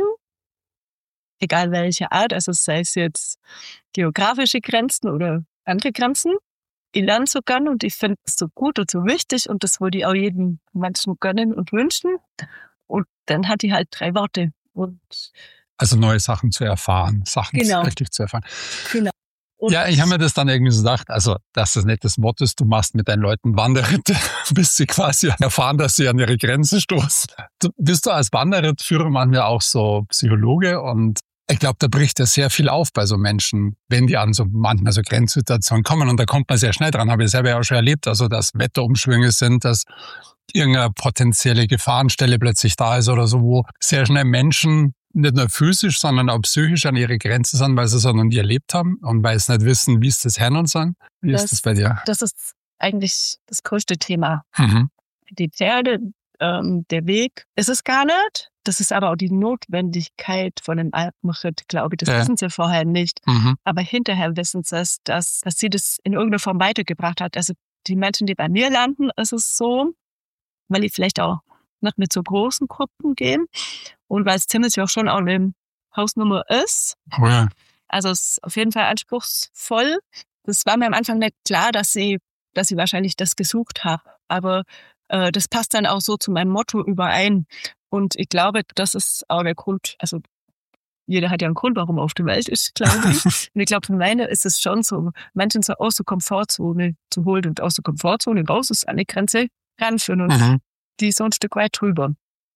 Egal welche Art, also sei es jetzt geografische Grenzen oder andere Grenzen. Ich lerne so gern und ich finde es so gut und so wichtig und das wollte ich auch jedem Menschen gönnen und wünschen. Und dann hat die halt drei Worte. Und also neue Sachen zu erfahren, Sachen genau. wirklich zu erfahren. Genau. Und ja, ich habe mir das dann irgendwie so gedacht, also dass das nicht das Motto ist, du machst mit deinen Leuten Wanderritte, bis sie quasi erfahren, dass sie an ihre Grenzen stoßen. Du, bist du als Wanderrittführer manchmal auch so Psychologe, und ich glaube, da bricht ja sehr viel auf bei so Menschen, wenn die an so manchmal so Grenzsituationen kommen, und da kommt man sehr schnell dran, habe ich selber ja auch schon erlebt, also dass Wetterumschwünge sind, dass irgendeine potenzielle Gefahrenstelle plötzlich da ist oder so, wo sehr schnell Menschen nicht nur physisch, sondern auch psychisch an ihre Grenzen sind, weil sie es noch nie erlebt haben und weil sie nicht wissen, wie ist das Herren und sagen. Wie das, ist das bei dir? Das ist eigentlich das größte Thema. Mhm. Die Pferde, ähm, der Weg ist es gar nicht. Das ist aber auch die Notwendigkeit von einem Alpenritt, glaube ich. Das ja. wissen sie vorher nicht. Mhm. Aber hinterher wissen sie es, dass, dass sie das in irgendeiner Form weitergebracht hat. Also die Menschen, die bei mir landen, ist es so, weil die vielleicht auch nicht mit so großen Gruppen gehen und weil es ziemlich auch schon auch eine Hausnummer ist. Oh ja. Also es ist auf jeden Fall anspruchsvoll. Das war mir am Anfang nicht klar, dass sie, dass sie wahrscheinlich das gesucht habe. Aber äh, das passt dann auch so zu meinem Motto überein. Und ich glaube, das ist auch der Grund, also jeder hat ja einen Grund, warum er auf der Welt ist, glaube ich. Und ich glaube, für meine ist es schon so, Menschen so aus der Komfortzone zu holen und aus der Komfortzone raus ist an die Grenze ranführen und mhm. die so ein Stück weit drüber.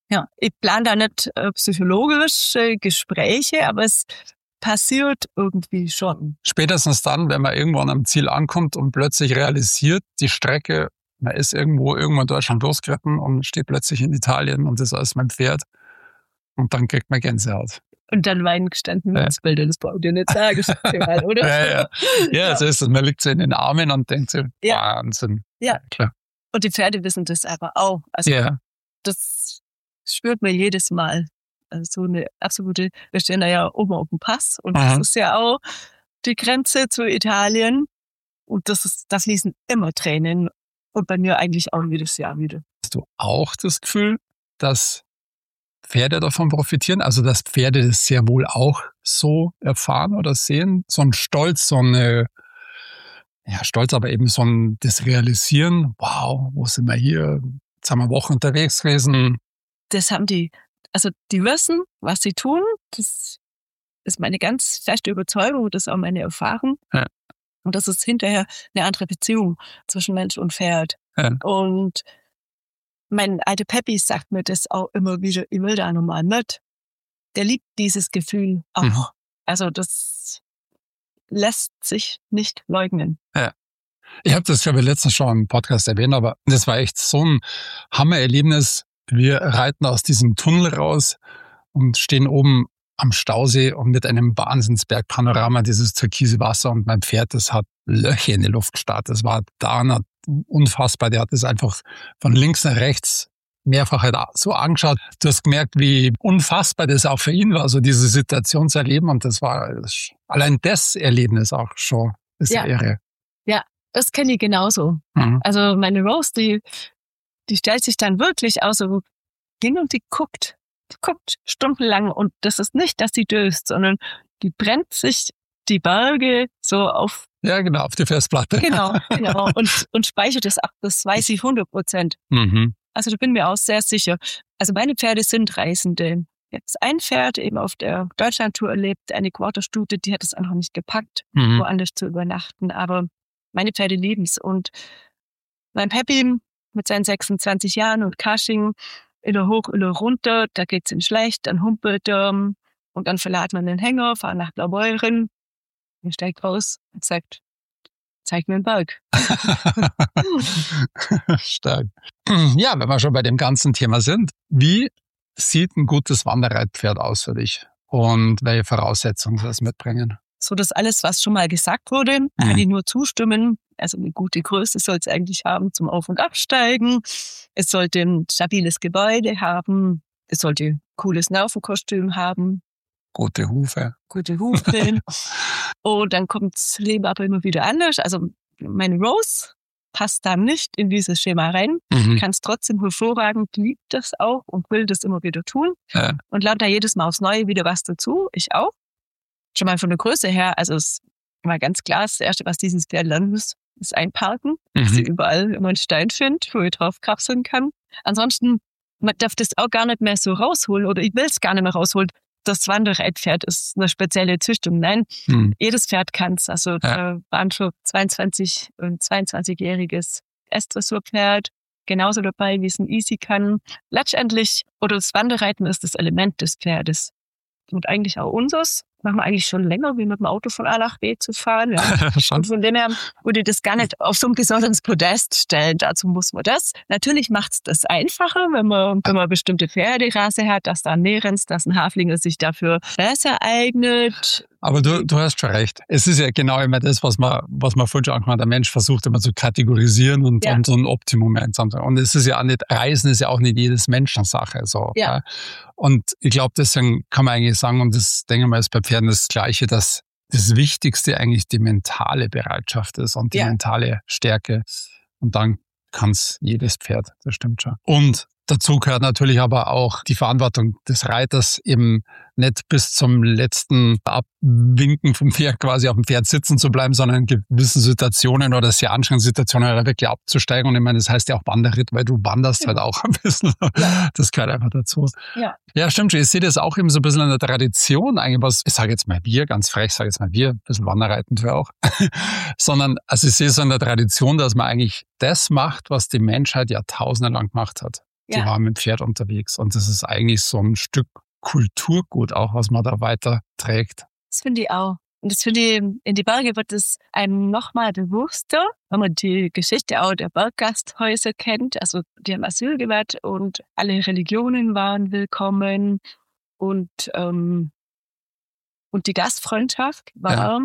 Ja, ich plane da nicht äh, psychologische Gespräche, aber es passiert irgendwie schon. Spätestens dann, wenn man irgendwann am Ziel ankommt und plötzlich realisiert, die Strecke, man ist irgendwo, irgendwo in Deutschland losgeritten und steht plötzlich in Italien und ist alles mein Pferd. Und dann kriegt man Gänsehaut. Und dann Wein gestanden ja. ins Bild, das brauche ich dir nicht sagen, mal, oder? Ja, ja. ja, so ist es. Man liegt so in den Armen und denkt so, ja. Wahnsinn. Ja, klar. Und die Pferde wissen das aber auch. Also ja. das spürt man jedes Mal. Also so eine absolute, wir stehen da ja oben auf dem Pass und Aha. das ist ja auch die Grenze zu Italien. Und das ist, da fließen immer Tränen. Und bei mir eigentlich auch jedes Jahr wieder. Hast du auch das Gefühl, dass Pferde davon profitieren? Also, dass Pferde das sehr wohl auch so erfahren oder sehen? So ein Stolz, so eine, ja, Stolz, aber eben so ein, das Realisieren. Wow, wo sind wir hier? Jetzt haben wir Wochen unterwegs gewesen. Das haben die, also, die wissen, was sie tun. Das ist meine ganz feste Überzeugung. Das ist auch meine Erfahrung. Ja. Und das ist hinterher eine andere Beziehung zwischen Mensch und Pferd. Ja. Und mein alter Peppi sagt mir das auch immer wieder, ich will da nochmal mit. Der liebt dieses Gefühl auch. Mhm. Also das lässt sich nicht leugnen. Ja. Ich habe das, glaube ich, letztens schon im Podcast erwähnt, aber das war echt so ein Hammererlebnis. Wir reiten aus diesem Tunnel raus und stehen oben am Stausee und mit einem Wahnsinnsbergpanorama dieses türkise Wasser und mein Pferd, das hat Löcher in die Luft gestarrt. Das war da unfassbar. Der hat das einfach von links nach rechts mehrfach halt so angeschaut. Du hast gemerkt, wie unfassbar das auch für ihn war, so diese Situation zu erleben. Und das war allein das Erlebnis auch schon das ja. Irre. Ja, das kenne ich genauso. Mhm. Also meine Rose, die, die stellt sich dann wirklich auch so hin und die guckt. Die guckt stundenlang und das ist nicht, dass sie döst, sondern die brennt sich die Berge so auf. Ja, genau, auf die Festplatte. Genau, genau. Und, und speichert es ab. Das weiß ich hundert Prozent. Mhm. Also da bin mir auch sehr sicher. Also meine Pferde sind Reisende. Jetzt ein Pferd eben auf der Deutschlandtour erlebt, eine Quarterstute, die hat es einfach nicht gepackt, mhm. woanders zu übernachten. Aber meine Pferde lieben es. Und mein Peppi mit seinen sechsundzwanzig Jahren und Cushing, immer hoch, immer runter, da geht's ihm schlecht, dann humpelt er und dann verladen wir den Hänger, fahren nach Blaubeuren. Er steigt aus und sagt, zeig mir einen Berg. Stark. Ja, wenn wir schon bei dem ganzen Thema sind, wie sieht ein gutes Wanderreitpferd aus für dich und welche Voraussetzungen soll es mitbringen? So das alles, was schon mal gesagt wurde, mhm. kann ich nur zustimmen. Also eine gute Größe soll es eigentlich haben zum Auf- und Absteigen. Es sollte ein stabiles Gebäude haben. Es sollte cooles Nervenkostüm haben. Gute Hufe. Gute Hufe. Und dann kommt das Leben aber immer wieder anders. Also meine Rose passt da nicht in dieses Schema rein. Mhm. Kann es trotzdem hervorragend, liebt das auch und will das immer wieder tun. Ja. Und lernt da jedes Mal aufs Neue wieder was dazu. Ich auch. Schon mal von der Größe her, also es war ganz klar, das Erste, was dieses Pferd lernen muss, ist einparken. Mhm. Dass sie überall immer einen Stein findet, wo ich drauf kapseln kann. Ansonsten, man darf das auch gar nicht mehr so rausholen oder ich will es gar nicht mehr rausholen. Das Wanderreitpferd ist eine spezielle Züchtung. Nein, mhm. jedes Pferd kann es. Also ja. da waren schon zweiundzwanzig- und zweiundzwanzigjähriges S-Dressurpferd genauso dabei, wie es ein Easy kann. Letztendlich, oder das Wanderreiten ist das Element des Pferdes. Und eigentlich auch unseres. Machen wir eigentlich schon länger, wie mit dem Auto von A nach B zu fahren. Ja. Und von dem her würde ich das gar nicht auf so ein besonderes Podest stellen. Dazu muss man das. Natürlich macht es das einfacher, wenn man, wenn man eine bestimmte Pferderasse hat, dass da ein Nehrens, dass ein Haflinger sich dafür besser eignet. Aber du, du hast schon recht. Es ist ja genau immer das, was man, was man vorhin schon angesprochen hat. Der Mensch versucht immer zu kategorisieren und, ja. und so ein Optimum einzusammeln. Und es ist ja auch nicht, Reisen ist ja auch nicht jedes Menschensache, so. Ja. Ja. Und ich glaube, deswegen kann man eigentlich sagen, und das denke ich mal ist bei Pferden das Gleiche, dass das Wichtigste eigentlich die mentale Bereitschaft ist und die ja. mentale Stärke. Und dann kann es jedes Pferd, das stimmt schon. Und dazu gehört natürlich aber auch die Verantwortung des Reiters, eben nicht bis zum letzten Abwinken vom Pferd quasi auf dem Pferd sitzen zu bleiben, sondern in gewissen Situationen oder sehr anstrengenden Situationen halt wirklich abzusteigen. Und ich meine, das heißt ja auch Wanderritt, weil du wanderst ja. halt auch ein bisschen. Ja. Das gehört einfach dazu. Ja. Ja, stimmt schon. Ich sehe das auch eben so ein bisschen in der Tradition eigentlich, was, ich sage jetzt mal wir, ganz frech sage jetzt mal wir, ein bisschen Wanderreiten tue auch. Sondern, also ich sehe so in der Tradition, dass man eigentlich das macht, was die Menschheit jahrtausende lang gemacht hat. die Ja. waren mit dem Pferd unterwegs. Und das ist eigentlich so ein Stück Kulturgut auch, was man da weiterträgt. Das finde ich auch. Und das finde ich, in die Berge wird es einem nochmal bewusster, wenn man die Geschichte auch der Berggasthäuser kennt. Also die haben Asyl gewährt und alle Religionen waren willkommen und, ähm, und die Gastfreundschaft war, Ja.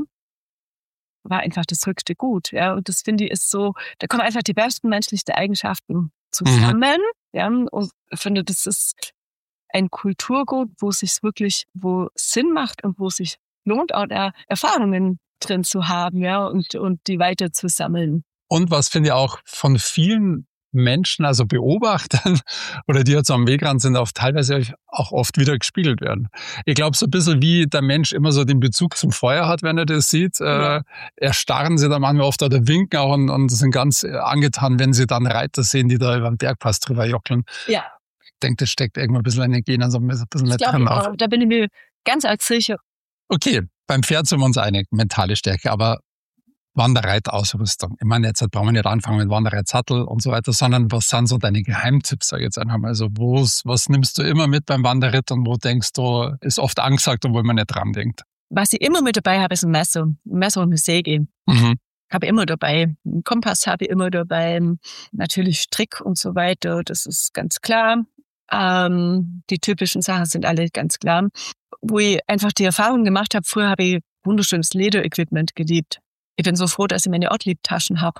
war einfach das höchste Gut. Ja. Und das finde ich ist so, da kommen einfach die besten menschlichen Eigenschaften zusammen. Mhm. Ja. Und ich finde, das ist ein Kulturgut, wo es sich wirklich, wo Sinn macht und wo es sich lohnt, auch da Erfahrungen drin zu haben, ja, und, und die weiter zu sammeln. Und was finde ich auch von vielen Menschen, also Beobachtern oder die jetzt am Wegrand sind, auch teilweise auch oft wieder gespiegelt werden. Ich glaube, so ein bisschen wie der Mensch immer so den Bezug zum Feuer hat, wenn er das sieht. Ja. Äh, erstarren sie da manchmal oft oder winken auch und, und sind ganz angetan, wenn sie dann Reiter sehen, die da über den Bergpass drüber jockeln. Ja. Ich denke, das steckt irgendwann ein bisschen Energie, also ein bisschen mit drin auch. Da bin ich mir ganz arg sicher. Okay, beim Pferd sind wir uns einig, mentale Stärke, aber Wanderreitausrüstung. Ich meine, jetzt brauchen wir nicht anfangen mit Wanderreitsattel und so weiter, sondern was sind so deine Geheimtipps, sag ich jetzt einfach mal. Also wo's, was nimmst du immer mit beim Wanderritt und wo denkst du, ist oft angesagt, obwohl man nicht dran denkt? Was ich immer mit dabei habe, ist ein Messer. Ein Messer und eine Säge. Mhm. Habe ich immer dabei. Einen Kompass habe ich immer dabei. Natürlich Strick und so weiter, das ist ganz klar. Ähm, die typischen Sachen sind alle ganz klar. Wo ich einfach die Erfahrung gemacht habe, früher habe ich wunderschönes Lederequipment geliebt. Ich bin so froh, dass ich meine Ortlieb-Taschen habe.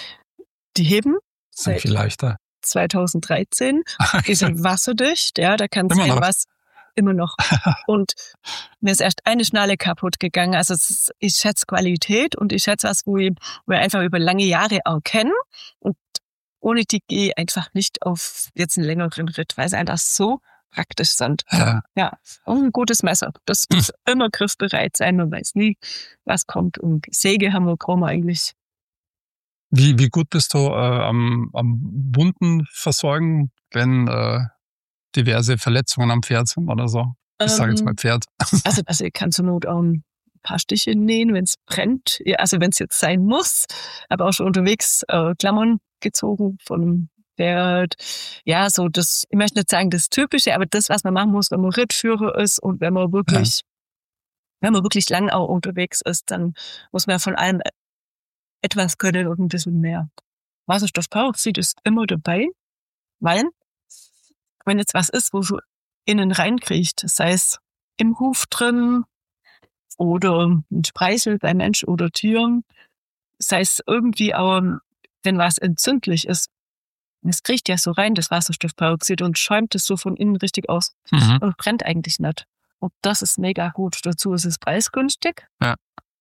Die heben sind viel leichter. zwanzig dreizehn. Die sind wasserdicht, ja, da kann sein was immer noch. Und mir ist erst eine Schnalle kaputt gegangen. Also es ist, ich schätze Qualität und ich schätze was, wo ich, wo ich einfach über lange Jahre auch kenne. Und ohne die gehe ich einfach nicht auf jetzt einen längeren Ritt, weil sie einfach so praktisch sind. Ja. Ja, und ein gutes Messer. Das muss hm. immer griffbereit sein. Man weiß nie, was kommt. Und Säge haben wir kaum eigentlich. Wie, wie gut bist du äh, am, am Wunden versorgen, wenn äh, diverse Verletzungen am Pferd sind oder so? Ich ähm, sage jetzt mal Pferd. Also, also ich kann zur Not auch ein paar Stiche nähen, wenn es brennt. Ja, also wenn es jetzt sein muss. Aber auch schon unterwegs äh, Klammern gezogen von Pferd. Ja, so das, ich möchte nicht sagen das Typische, aber das, was man machen muss, wenn man Rittführer ist und wenn man wirklich, ja. wenn man wirklich lang auch unterwegs ist, dann muss man von allem etwas können und ein bisschen mehr. Wasserstoffperoxid ist immer dabei, weil wenn jetzt was ist, wo so innen reinkriegt, sei es im Huf drin oder ein Spreichel bei Mensch oder Tier, sei es irgendwie auch, wenn was entzündlich ist, es kriecht ja so rein, das Wasserstoffperoxid, und schäumt es so von innen richtig aus. Mhm. Und brennt eigentlich nicht. Und das ist mega gut. Dazu ist es preisgünstig. Ja.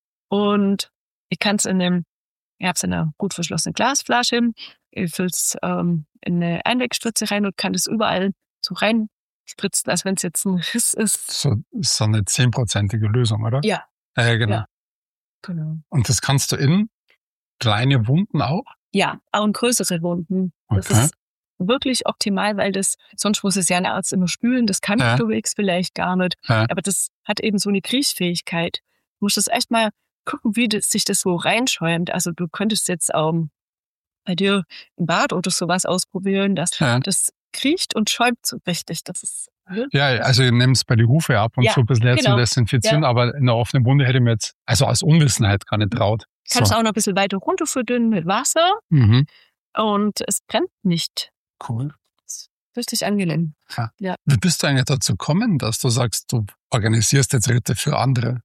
Und ich kann es in einem, ich habe es in einer gut verschlossenen Glasflasche, ich fülle es ähm, in eine Einwegspritze rein und kann es überall so reinspritzen, als wenn es jetzt ein Riss ist. So, so eine zehnprozentige Lösung, oder? Ja. Ja, genau. Ja. Genau. Und das kannst du in kleine Wunden auch? Ja, auch in größere Wunden. Das okay. ist wirklich optimal, weil das, sonst muss es ja ein Arzt immer spülen, das kann ja. unterwegs vielleicht gar nicht. Ja. Aber das hat eben so eine Kriechfähigkeit. Du musst das echt mal gucken, wie das, sich das so reinschäumt. Also du könntest jetzt auch bei dir im Bad oder sowas ausprobieren, dass ja. das kriecht und schäumt so richtig. Das ist ja, also ich nehme es bei den Hufe ab und ja, so ein bisschen genau. zu desinfizieren, ja. aber in einer offenen Wunde hätte ich mir jetzt, also aus Unwissenheit gar nicht traut. Kannst so. auch noch ein bisschen weiter runter verdünnen mit Wasser mhm. und es brennt nicht. Cool. Das ist richtig angenehm. Ja. Ja. Wie bist du eigentlich dazu gekommen, dass du sagst, du organisierst jetzt Ritte für andere?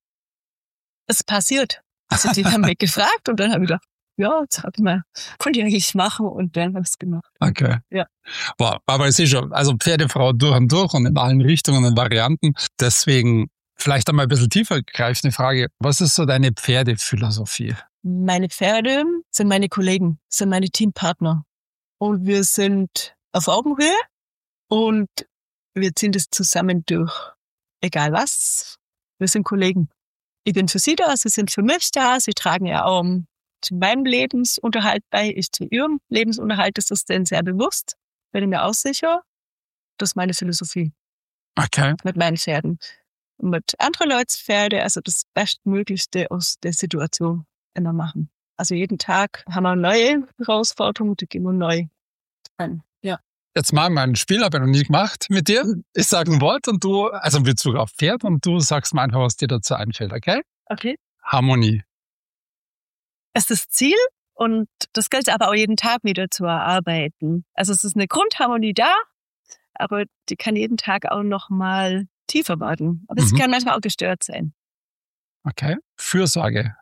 Es passiert. Also die haben mich gefragt und dann habe ich gedacht, ja, jetzt habe ich mal, konnte ich eigentlich machen und dann habe ich es gemacht. Okay. Ja. Boah, aber es ist schon, also Pferdefrau durch und durch und in allen Richtungen und Varianten. Deswegen vielleicht einmal ein bisschen tiefer greifende Frage. Was ist so deine Pferdephilosophie? Meine Pferde sind meine Kollegen, sind meine Teampartner. Und wir sind auf Augenhöhe und wir ziehen das zusammen durch. Egal was, wir sind Kollegen. Ich bin für sie da, sie sind für mich da, sie tragen ja auch zu meinem Lebensunterhalt bei, ich zu ihrem Lebensunterhalt, das ist denen sehr bewusst, bin ich mir auch sicher. Das ist meine Philosophie. Okay. Mit meinen Pferden. Und mit anderen Leute's Pferde, also das Bestmöglichste aus der Situation immer machen. Also jeden Tag haben wir neue Herausforderungen, die gehen wir neu an. Ja. Jetzt machen wir ein Spiel, habe ich noch nie gemacht mit dir. Ich sage ein Wort und du, also in Bezug auf Pferd, und du sagst mir einfach, was dir dazu einfällt, okay? Okay. Harmonie. Es ist das Ziel und das gilt aber auch jeden Tag wieder zu erarbeiten. Also es ist eine Grundharmonie da, aber die kann jeden Tag auch noch mal tiefer werden. Aber es Mhm. kann manchmal auch gestört sein. Okay. Fürsorge.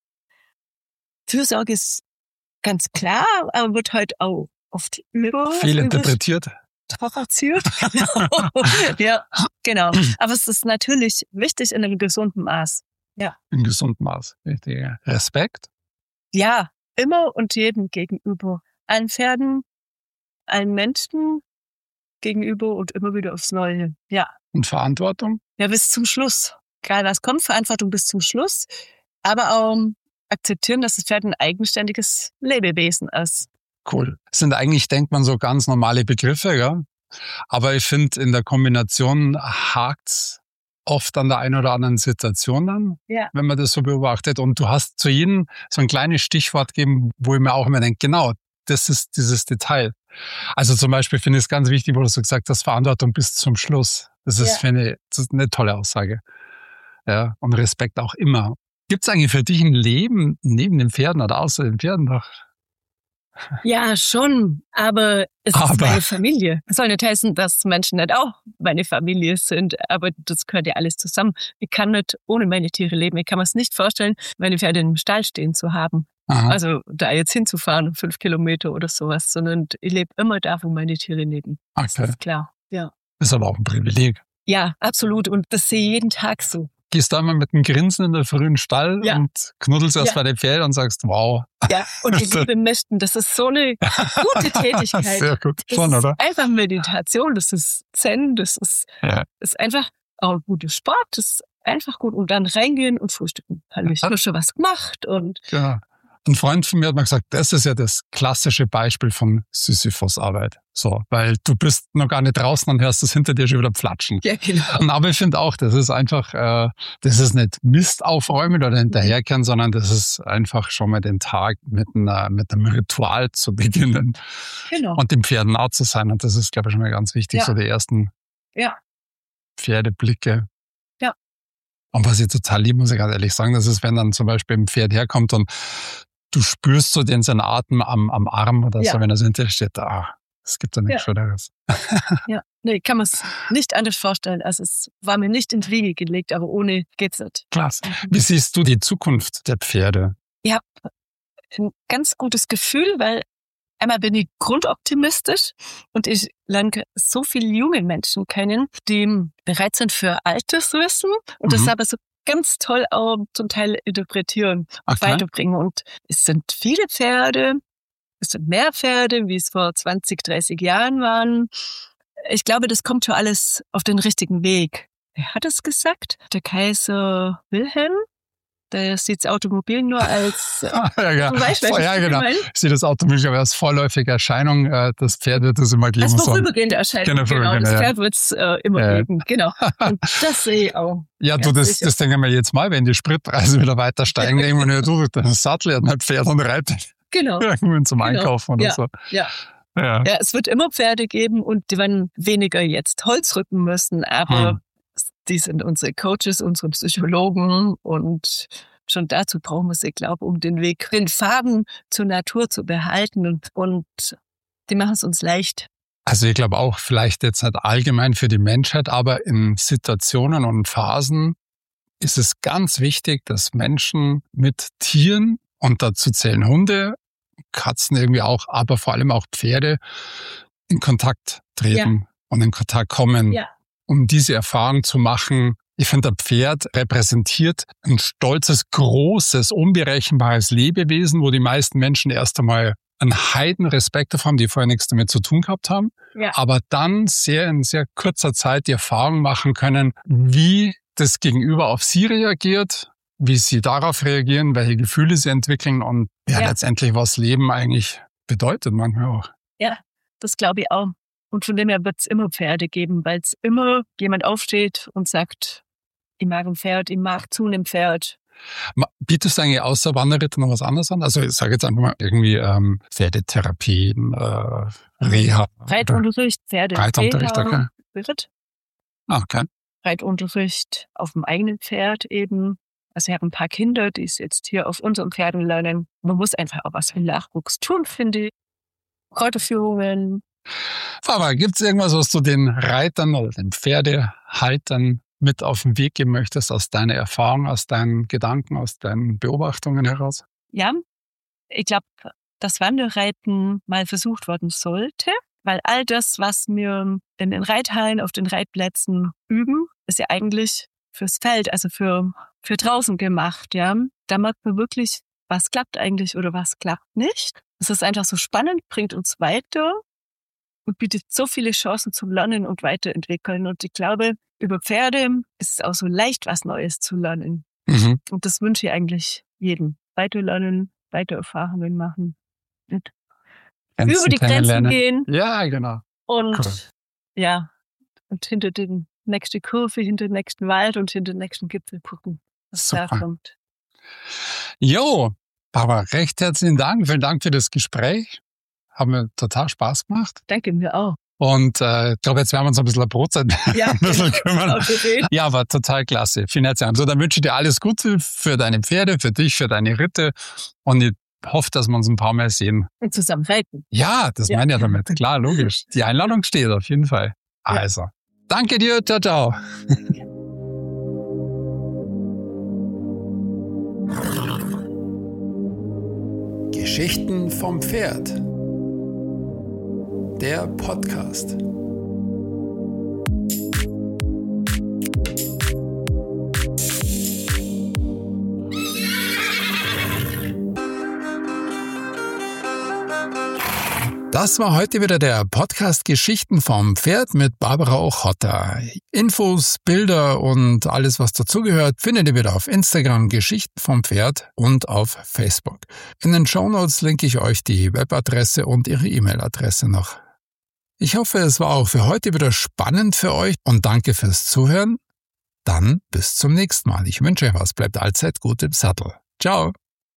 Fürsorge ist ganz klar, aber wird halt auch oft über Viel interpretiert. strapaziert. Ja, genau. Aber es ist natürlich wichtig in einem gesunden Maß. Ja. In gesundem Maß. Richtig. Respekt. Ja, immer und jedem gegenüber. Allen Pferden, allen Menschen gegenüber und immer wieder aufs Neue. Ja. Und Verantwortung. Ja, bis zum Schluss. Egal was kommt, Verantwortung bis zum Schluss. Aber auch akzeptieren, dass das Pferd ein eigenständiges Lebewesen ist. Cool. Das sind eigentlich, denkt man, so ganz normale Begriffe, ja. Aber ich finde, in der Kombination hakt's oft an der einen oder anderen Situation dann, Ja. wenn man das so beobachtet. Und du hast zu jedem so ein kleines Stichwort gegeben, wo ich mir auch immer denke, genau, das ist dieses Detail. Also zum Beispiel finde ich es ganz wichtig, wo du so gesagt hast, Verantwortung bis zum Schluss. Das ist, Ja. finde ich, das ist eine tolle Aussage. Ja, und Respekt auch immer. Gibt es eigentlich für dich ein Leben neben den Pferden oder außer den Pferden noch? Ja, schon, aber es Aber. ist meine Familie. Es soll nicht heißen, dass Menschen nicht auch meine Familie sind, aber das gehört ja alles zusammen. Ich kann nicht ohne meine Tiere leben. Ich kann mir es nicht vorstellen, meine Pferde im Stall stehen zu haben. Aha. Also da jetzt hinzufahren, fünf Kilometer oder sowas, sondern ich lebe immer da, wo meine Tiere leben. Das Okay. ist klar. Ja. Ist aber auch ein Privileg. Ja, absolut. Und das sehe ich jeden Tag so. Gehst da immer mit einem Grinsen in den frühen Stall Ja. und knuddelst erst Ja. bei den Pferden und sagst, wow. Ja, und ich liebe Mästen. Das ist so eine gute Tätigkeit. Sehr gut. Das Schon, ist oder? einfach Meditation, das ist Zen, das ist, Ja. ist einfach auch ein guter Sport, das ist einfach gut. Und dann reingehen und frühstücken. Habe ich schon was gemacht und Genau. Ein Freund von mir hat mal gesagt, das ist ja das klassische Beispiel von Sisyphos-Arbeit. So, weil du bist noch gar nicht draußen und hörst das hinter dir schon wieder platschen. ja, genau. Und aber ich finde auch, das ist einfach, äh, das ist nicht Mist aufräumen oder hinterherkehren, sondern das ist einfach schon mal den Tag mit einer, mit einem Ritual zu beginnen Genau. und dem Pferden nah zu sein. Und das ist, glaube ich, schon mal ganz wichtig, Ja. so die ersten Ja. Pferdeblicke. Ja. Und was ich total liebe, muss ich ganz ehrlich sagen, das ist, wenn dann zum Beispiel ein Pferd herkommt und du spürst so den seinen Atem am, am Arm oder Ja. so, wenn er so hinter dir steht, ah, es gibt ja nichts Ja. Schöneres. Ja. Nee, ich kann mir es nicht anders vorstellen. Also es war mir nicht in die Wiege gelegt, aber ohne geht's nicht. Klasse. Wie siehst du die Zukunft der Pferde? Ich habe ein ganz gutes Gefühl, weil einmal bin ich grundoptimistisch und ich lerne so viele junge Menschen kennen, die bereit sind für altes Wissen und das Mhm. aber so ganz toll auch zum Teil interpretieren, Okay. weiterbringen. Und es sind viele Pferde, es sind mehr Pferde, wie es vor zwanzig, dreißig Jahren waren. Ich glaube, das kommt schon alles auf den richtigen Weg. Wer hat es gesagt? Der Kaiser Wilhelm? Der sieht das Automobil nur als... ja, ja. Du weißt, welches ja, ich genau. meine? Ich sehe das Automobil aber als vorläufige Erscheinung. Äh, das Pferd wird es immer geben. Als und so. vorübergehende Erscheinung, Genau, genau. vorübergehende, Das ja. Pferd wird es äh, immer Ja. geben, genau. Und das sehe ich auch. Ja, du, Ja, das, sicher. das denken wir jetzt mal, wenn die Spritpreise wieder weiter steigen, denken wir, ja, du, dann sattel ja mein Pferd und reitet Genau, irgendwann zum Genau. Einkaufen oder Ja. so. ja. Ja. Ja, es wird immer Pferde geben und die werden weniger jetzt Holz rücken müssen, aber Hm. die sind unsere Coaches, unsere Psychologen und schon dazu brauchen wir sie, glaube ich, um den Weg, den Faden zur Natur zu behalten und, und die machen es uns leicht. Also ich glaube auch, vielleicht jetzt nicht allgemein für die Menschheit, aber in Situationen und Phasen ist es ganz wichtig, dass Menschen mit Tieren, und dazu zählen Hunde, Katzen irgendwie auch, aber vor allem auch Pferde, in Kontakt treten und in Kontakt kommen, Ja. um diese Erfahrung zu machen. Ich finde, ein Pferd repräsentiert ein stolzes, großes, unberechenbares Lebewesen, wo die meisten Menschen erst einmal einen Heidenrespekt davor haben, die vorher nichts damit zu tun gehabt haben, Ja. aber dann sehr in sehr kurzer Zeit die Erfahrung machen können, wie das Gegenüber auf sie reagiert, wie sie darauf reagieren, welche Gefühle sie entwickeln und ja, Ja. letztendlich, was Leben eigentlich bedeutet manchmal auch. Ja, das glaube ich auch. Und von dem her wird es immer Pferde geben, weil es immer jemand aufsteht und sagt, ich mag ein Pferd, ich mag zu einem Pferd. Bietest du eigentlich außer Wanderritt noch was anderes an? Also ich sage jetzt einfach mal irgendwie ähm, Pferdetherapien, äh, Reha. Reitunterricht, Pferde. Reitunterricht, okay. Ritt. Ah, okay. Reitunterricht auf dem eigenen Pferd eben. Also ich habe ein paar Kinder, die es jetzt hier auf unseren Pferden lernen. Man muss einfach auch was für den Nachwuchs tun, finde ich. Kräuterführungen. Barbara, gibt es irgendwas, was du den Reitern oder den Pferdehaltern mit auf den Weg geben möchtest, aus deiner Erfahrung, aus deinen Gedanken, aus deinen Beobachtungen heraus? Ja, ich glaube, dass Wanderreiten mal versucht worden sollte, weil all das, was wir in den Reithallen, auf den Reitplätzen üben, ist ja eigentlich fürs Feld, also für, für draußen gemacht. Ja, da merkt man wirklich, was klappt eigentlich oder was klappt nicht. Es ist einfach so spannend, bringt uns weiter und bietet so viele Chancen zum Lernen und Weiterentwickeln. Und ich glaube, über Pferde ist es auch so leicht, was Neues zu lernen. Mhm. Und das wünsche ich eigentlich jedem. Weiterlernen, weiter Erfahrungen machen. Und über die Grenzen gehen. Ja, genau. Und cool. ja, und hinter den nächsten Kurve, hinter den nächsten Wald und hinter den nächsten Gipfel gucken, was Super. da kommt. Jo, Barbara, recht herzlichen Dank. Vielen Dank für das Gespräch. Hat mir total Spaß gemacht. Danke, mir auch. Und äh, ich glaube, jetzt werden wir uns ein bisschen eine Brotzeit ja, ein bisschen kümmern. Okay. Ja, aber total klasse. Vielen herzlichen Dank. So, dann wünsche ich dir alles Gute für deine Pferde, für dich, für deine Ritte. Und ich hoffe, dass wir uns ein paar Mal sehen. Und zusammen reiten. Ja, das ja. meine ich ja damit. Klar, logisch. Die Einladung steht auf jeden Fall. Also, ja. Danke dir. Ciao, ciao. Geschichten vom Pferd. Der Podcast. Das war heute wieder der Podcast Geschichten vom Pferd mit Barbara Ochotta. Infos, Bilder und alles, was dazugehört, findet ihr wieder auf Instagram Geschichten vom Pferd und auf Facebook. In den Shownotes linke ich euch die Webadresse und ihre E-Mail-Adresse noch. Ich hoffe, es war auch für heute wieder spannend für euch und danke fürs Zuhören. Dann bis zum nächsten Mal. Ich wünsche euch was, bleibt allzeit gut im Sattel. Ciao!